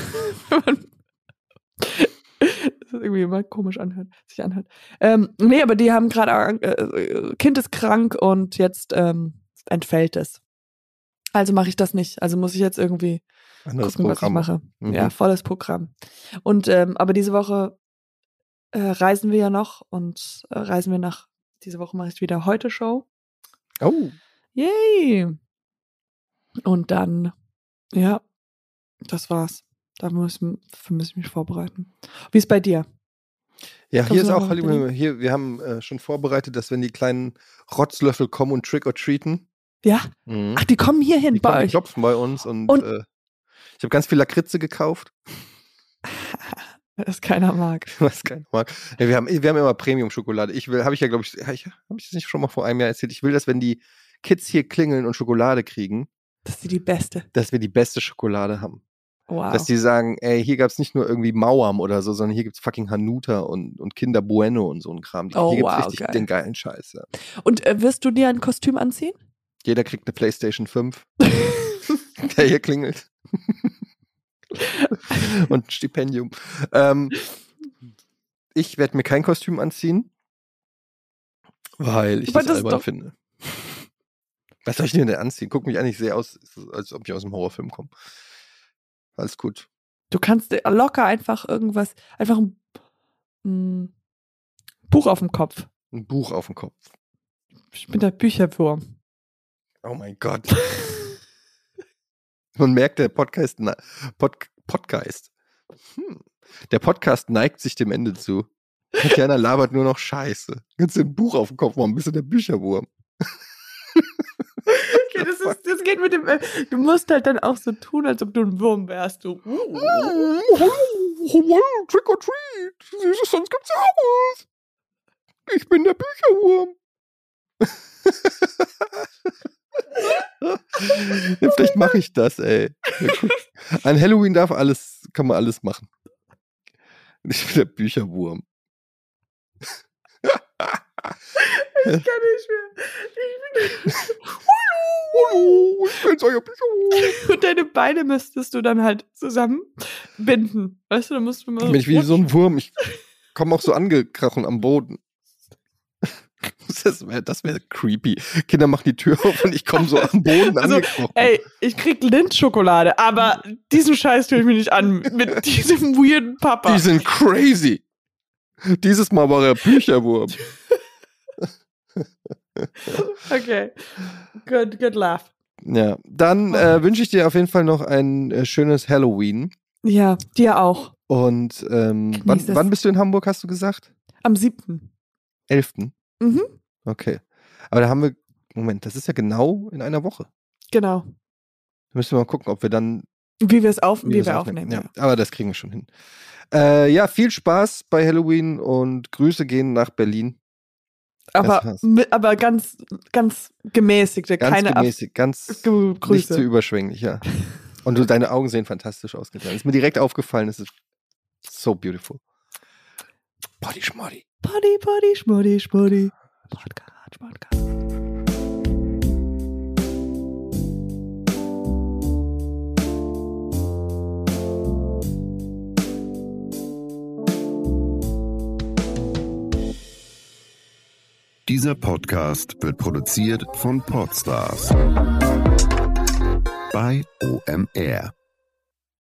[SPEAKER 2] Das ist irgendwie immer komisch sich anhört. Nee, aber die haben gerade, Kind ist krank und jetzt entfällt es. Also mache ich das nicht. Also muss ich jetzt irgendwie gucken, was ich mache. Mhm. Ja, volles Programm. Und aber diese Woche reisen wir ja noch und diese Woche mache ich wieder Heute-Show.
[SPEAKER 1] Oh.
[SPEAKER 2] Yay! Und dann, ja, das war's. Dafür muss ich mich vorbereiten. Wie ist bei dir?
[SPEAKER 1] Ja, hier ist auch Halligalli. Hier, wir haben schon vorbereitet, dass wenn die kleinen Rotzlöffel kommen und trick-or-treaten.
[SPEAKER 2] Ja? Ach, die kommen hier hin bei euch?
[SPEAKER 1] Die klopfen bei uns und ich habe ganz viel Lakritze gekauft.
[SPEAKER 2] Was keiner mag.
[SPEAKER 1] Ja, wir haben immer Premium-Schokolade. Habe ich das nicht schon mal vor einem Jahr erzählt? Ich will, dass wenn die Kids hier klingeln und Schokolade kriegen,
[SPEAKER 2] dass wir die beste
[SPEAKER 1] Schokolade haben.
[SPEAKER 2] Wow.
[SPEAKER 1] Dass die sagen, ey, hier gab's nicht nur irgendwie Mauam oder so, sondern hier gibt's fucking Hanuta und Kinder Bueno und so ein Kram. Hier gibt's richtig
[SPEAKER 2] geil.
[SPEAKER 1] Den geilen Scheiß. Ja.
[SPEAKER 2] Und wirst du dir ein Kostüm anziehen?
[SPEAKER 1] Jeder kriegt eine PlayStation 5, der hier klingelt. Und ein Stipendium. Ich werde mir kein Kostüm anziehen, weil ich das albern finde. Was soll ich denn anziehen? Guck mich an, ich sehe aus, als ob ich aus einem Horrorfilm komme. Alles gut.
[SPEAKER 2] Du kannst locker einfach irgendwas, einfach ein Buch auf dem Kopf.
[SPEAKER 1] Ein Buch auf dem Kopf.
[SPEAKER 2] Ich bin der Bücherwurm.
[SPEAKER 1] Oh mein Gott. Man merkt, der Podcast. Der Podcast neigt sich dem Ende zu. Tatjana labert nur noch Scheiße. Kannst du ein Buch auf dem Kopf machen, bist du der Bücherwurm.
[SPEAKER 2] Okay, das geht mit dem. Du musst halt dann auch so tun, als ob du ein Wurm wärst. Du.
[SPEAKER 1] Trick or treat. Sonst gibt's ja was. Ich bin der Bücherwurm. Ja, vielleicht mache ich das, ey. An Halloween kann man alles machen. Ich bin der Bücherwurm.
[SPEAKER 2] Ich kann nicht mehr.
[SPEAKER 1] Hallo, ich bin's, euer Bücherwurm.
[SPEAKER 2] Und deine Beine müsstest du dann halt zusammenbinden. Weißt du, da musst du mal.
[SPEAKER 1] Bin ich wie so ein Wurm. Ich komme auch so angekrochen am Boden. Das wäre creepy. Kinder machen die Tür auf und ich komme so am Boden angekrochen.
[SPEAKER 2] Ey, ich krieg Lindschokolade, aber diesen Scheiß tue ich mir nicht an. Mit diesem weirden Papa.
[SPEAKER 1] Die sind crazy. Dieses Mal war er Bücherwurm.
[SPEAKER 2] Okay. Good laugh.
[SPEAKER 1] Ja, dann wünsche ich dir auf jeden Fall noch ein schönes Halloween.
[SPEAKER 2] Ja, dir auch.
[SPEAKER 1] Und wann bist du in Hamburg, hast du gesagt?
[SPEAKER 2] Am 7.
[SPEAKER 1] 11.
[SPEAKER 2] Mhm.
[SPEAKER 1] Okay. Aber da haben wir, Moment, das ist ja genau in einer Woche.
[SPEAKER 2] Genau.
[SPEAKER 1] Da müssen wir mal gucken, ob wir dann
[SPEAKER 2] wie wir aufnehmen.
[SPEAKER 1] Ja. Aber das kriegen wir schon hin. Ja, viel Spaß bei Halloween und Grüße gehen nach Berlin.
[SPEAKER 2] Aber ganz, ganz gemäßigte,
[SPEAKER 1] ganz
[SPEAKER 2] Grüße.
[SPEAKER 1] Nicht zu überschwänglich, ja. Und deine Augen sehen fantastisch aus. Ist mir direkt aufgefallen, es ist so beautiful. Body Schmoddy.
[SPEAKER 2] Body, Schmoddy. Podcast.
[SPEAKER 5] Dieser Podcast wird produziert von Podstars bei OMR.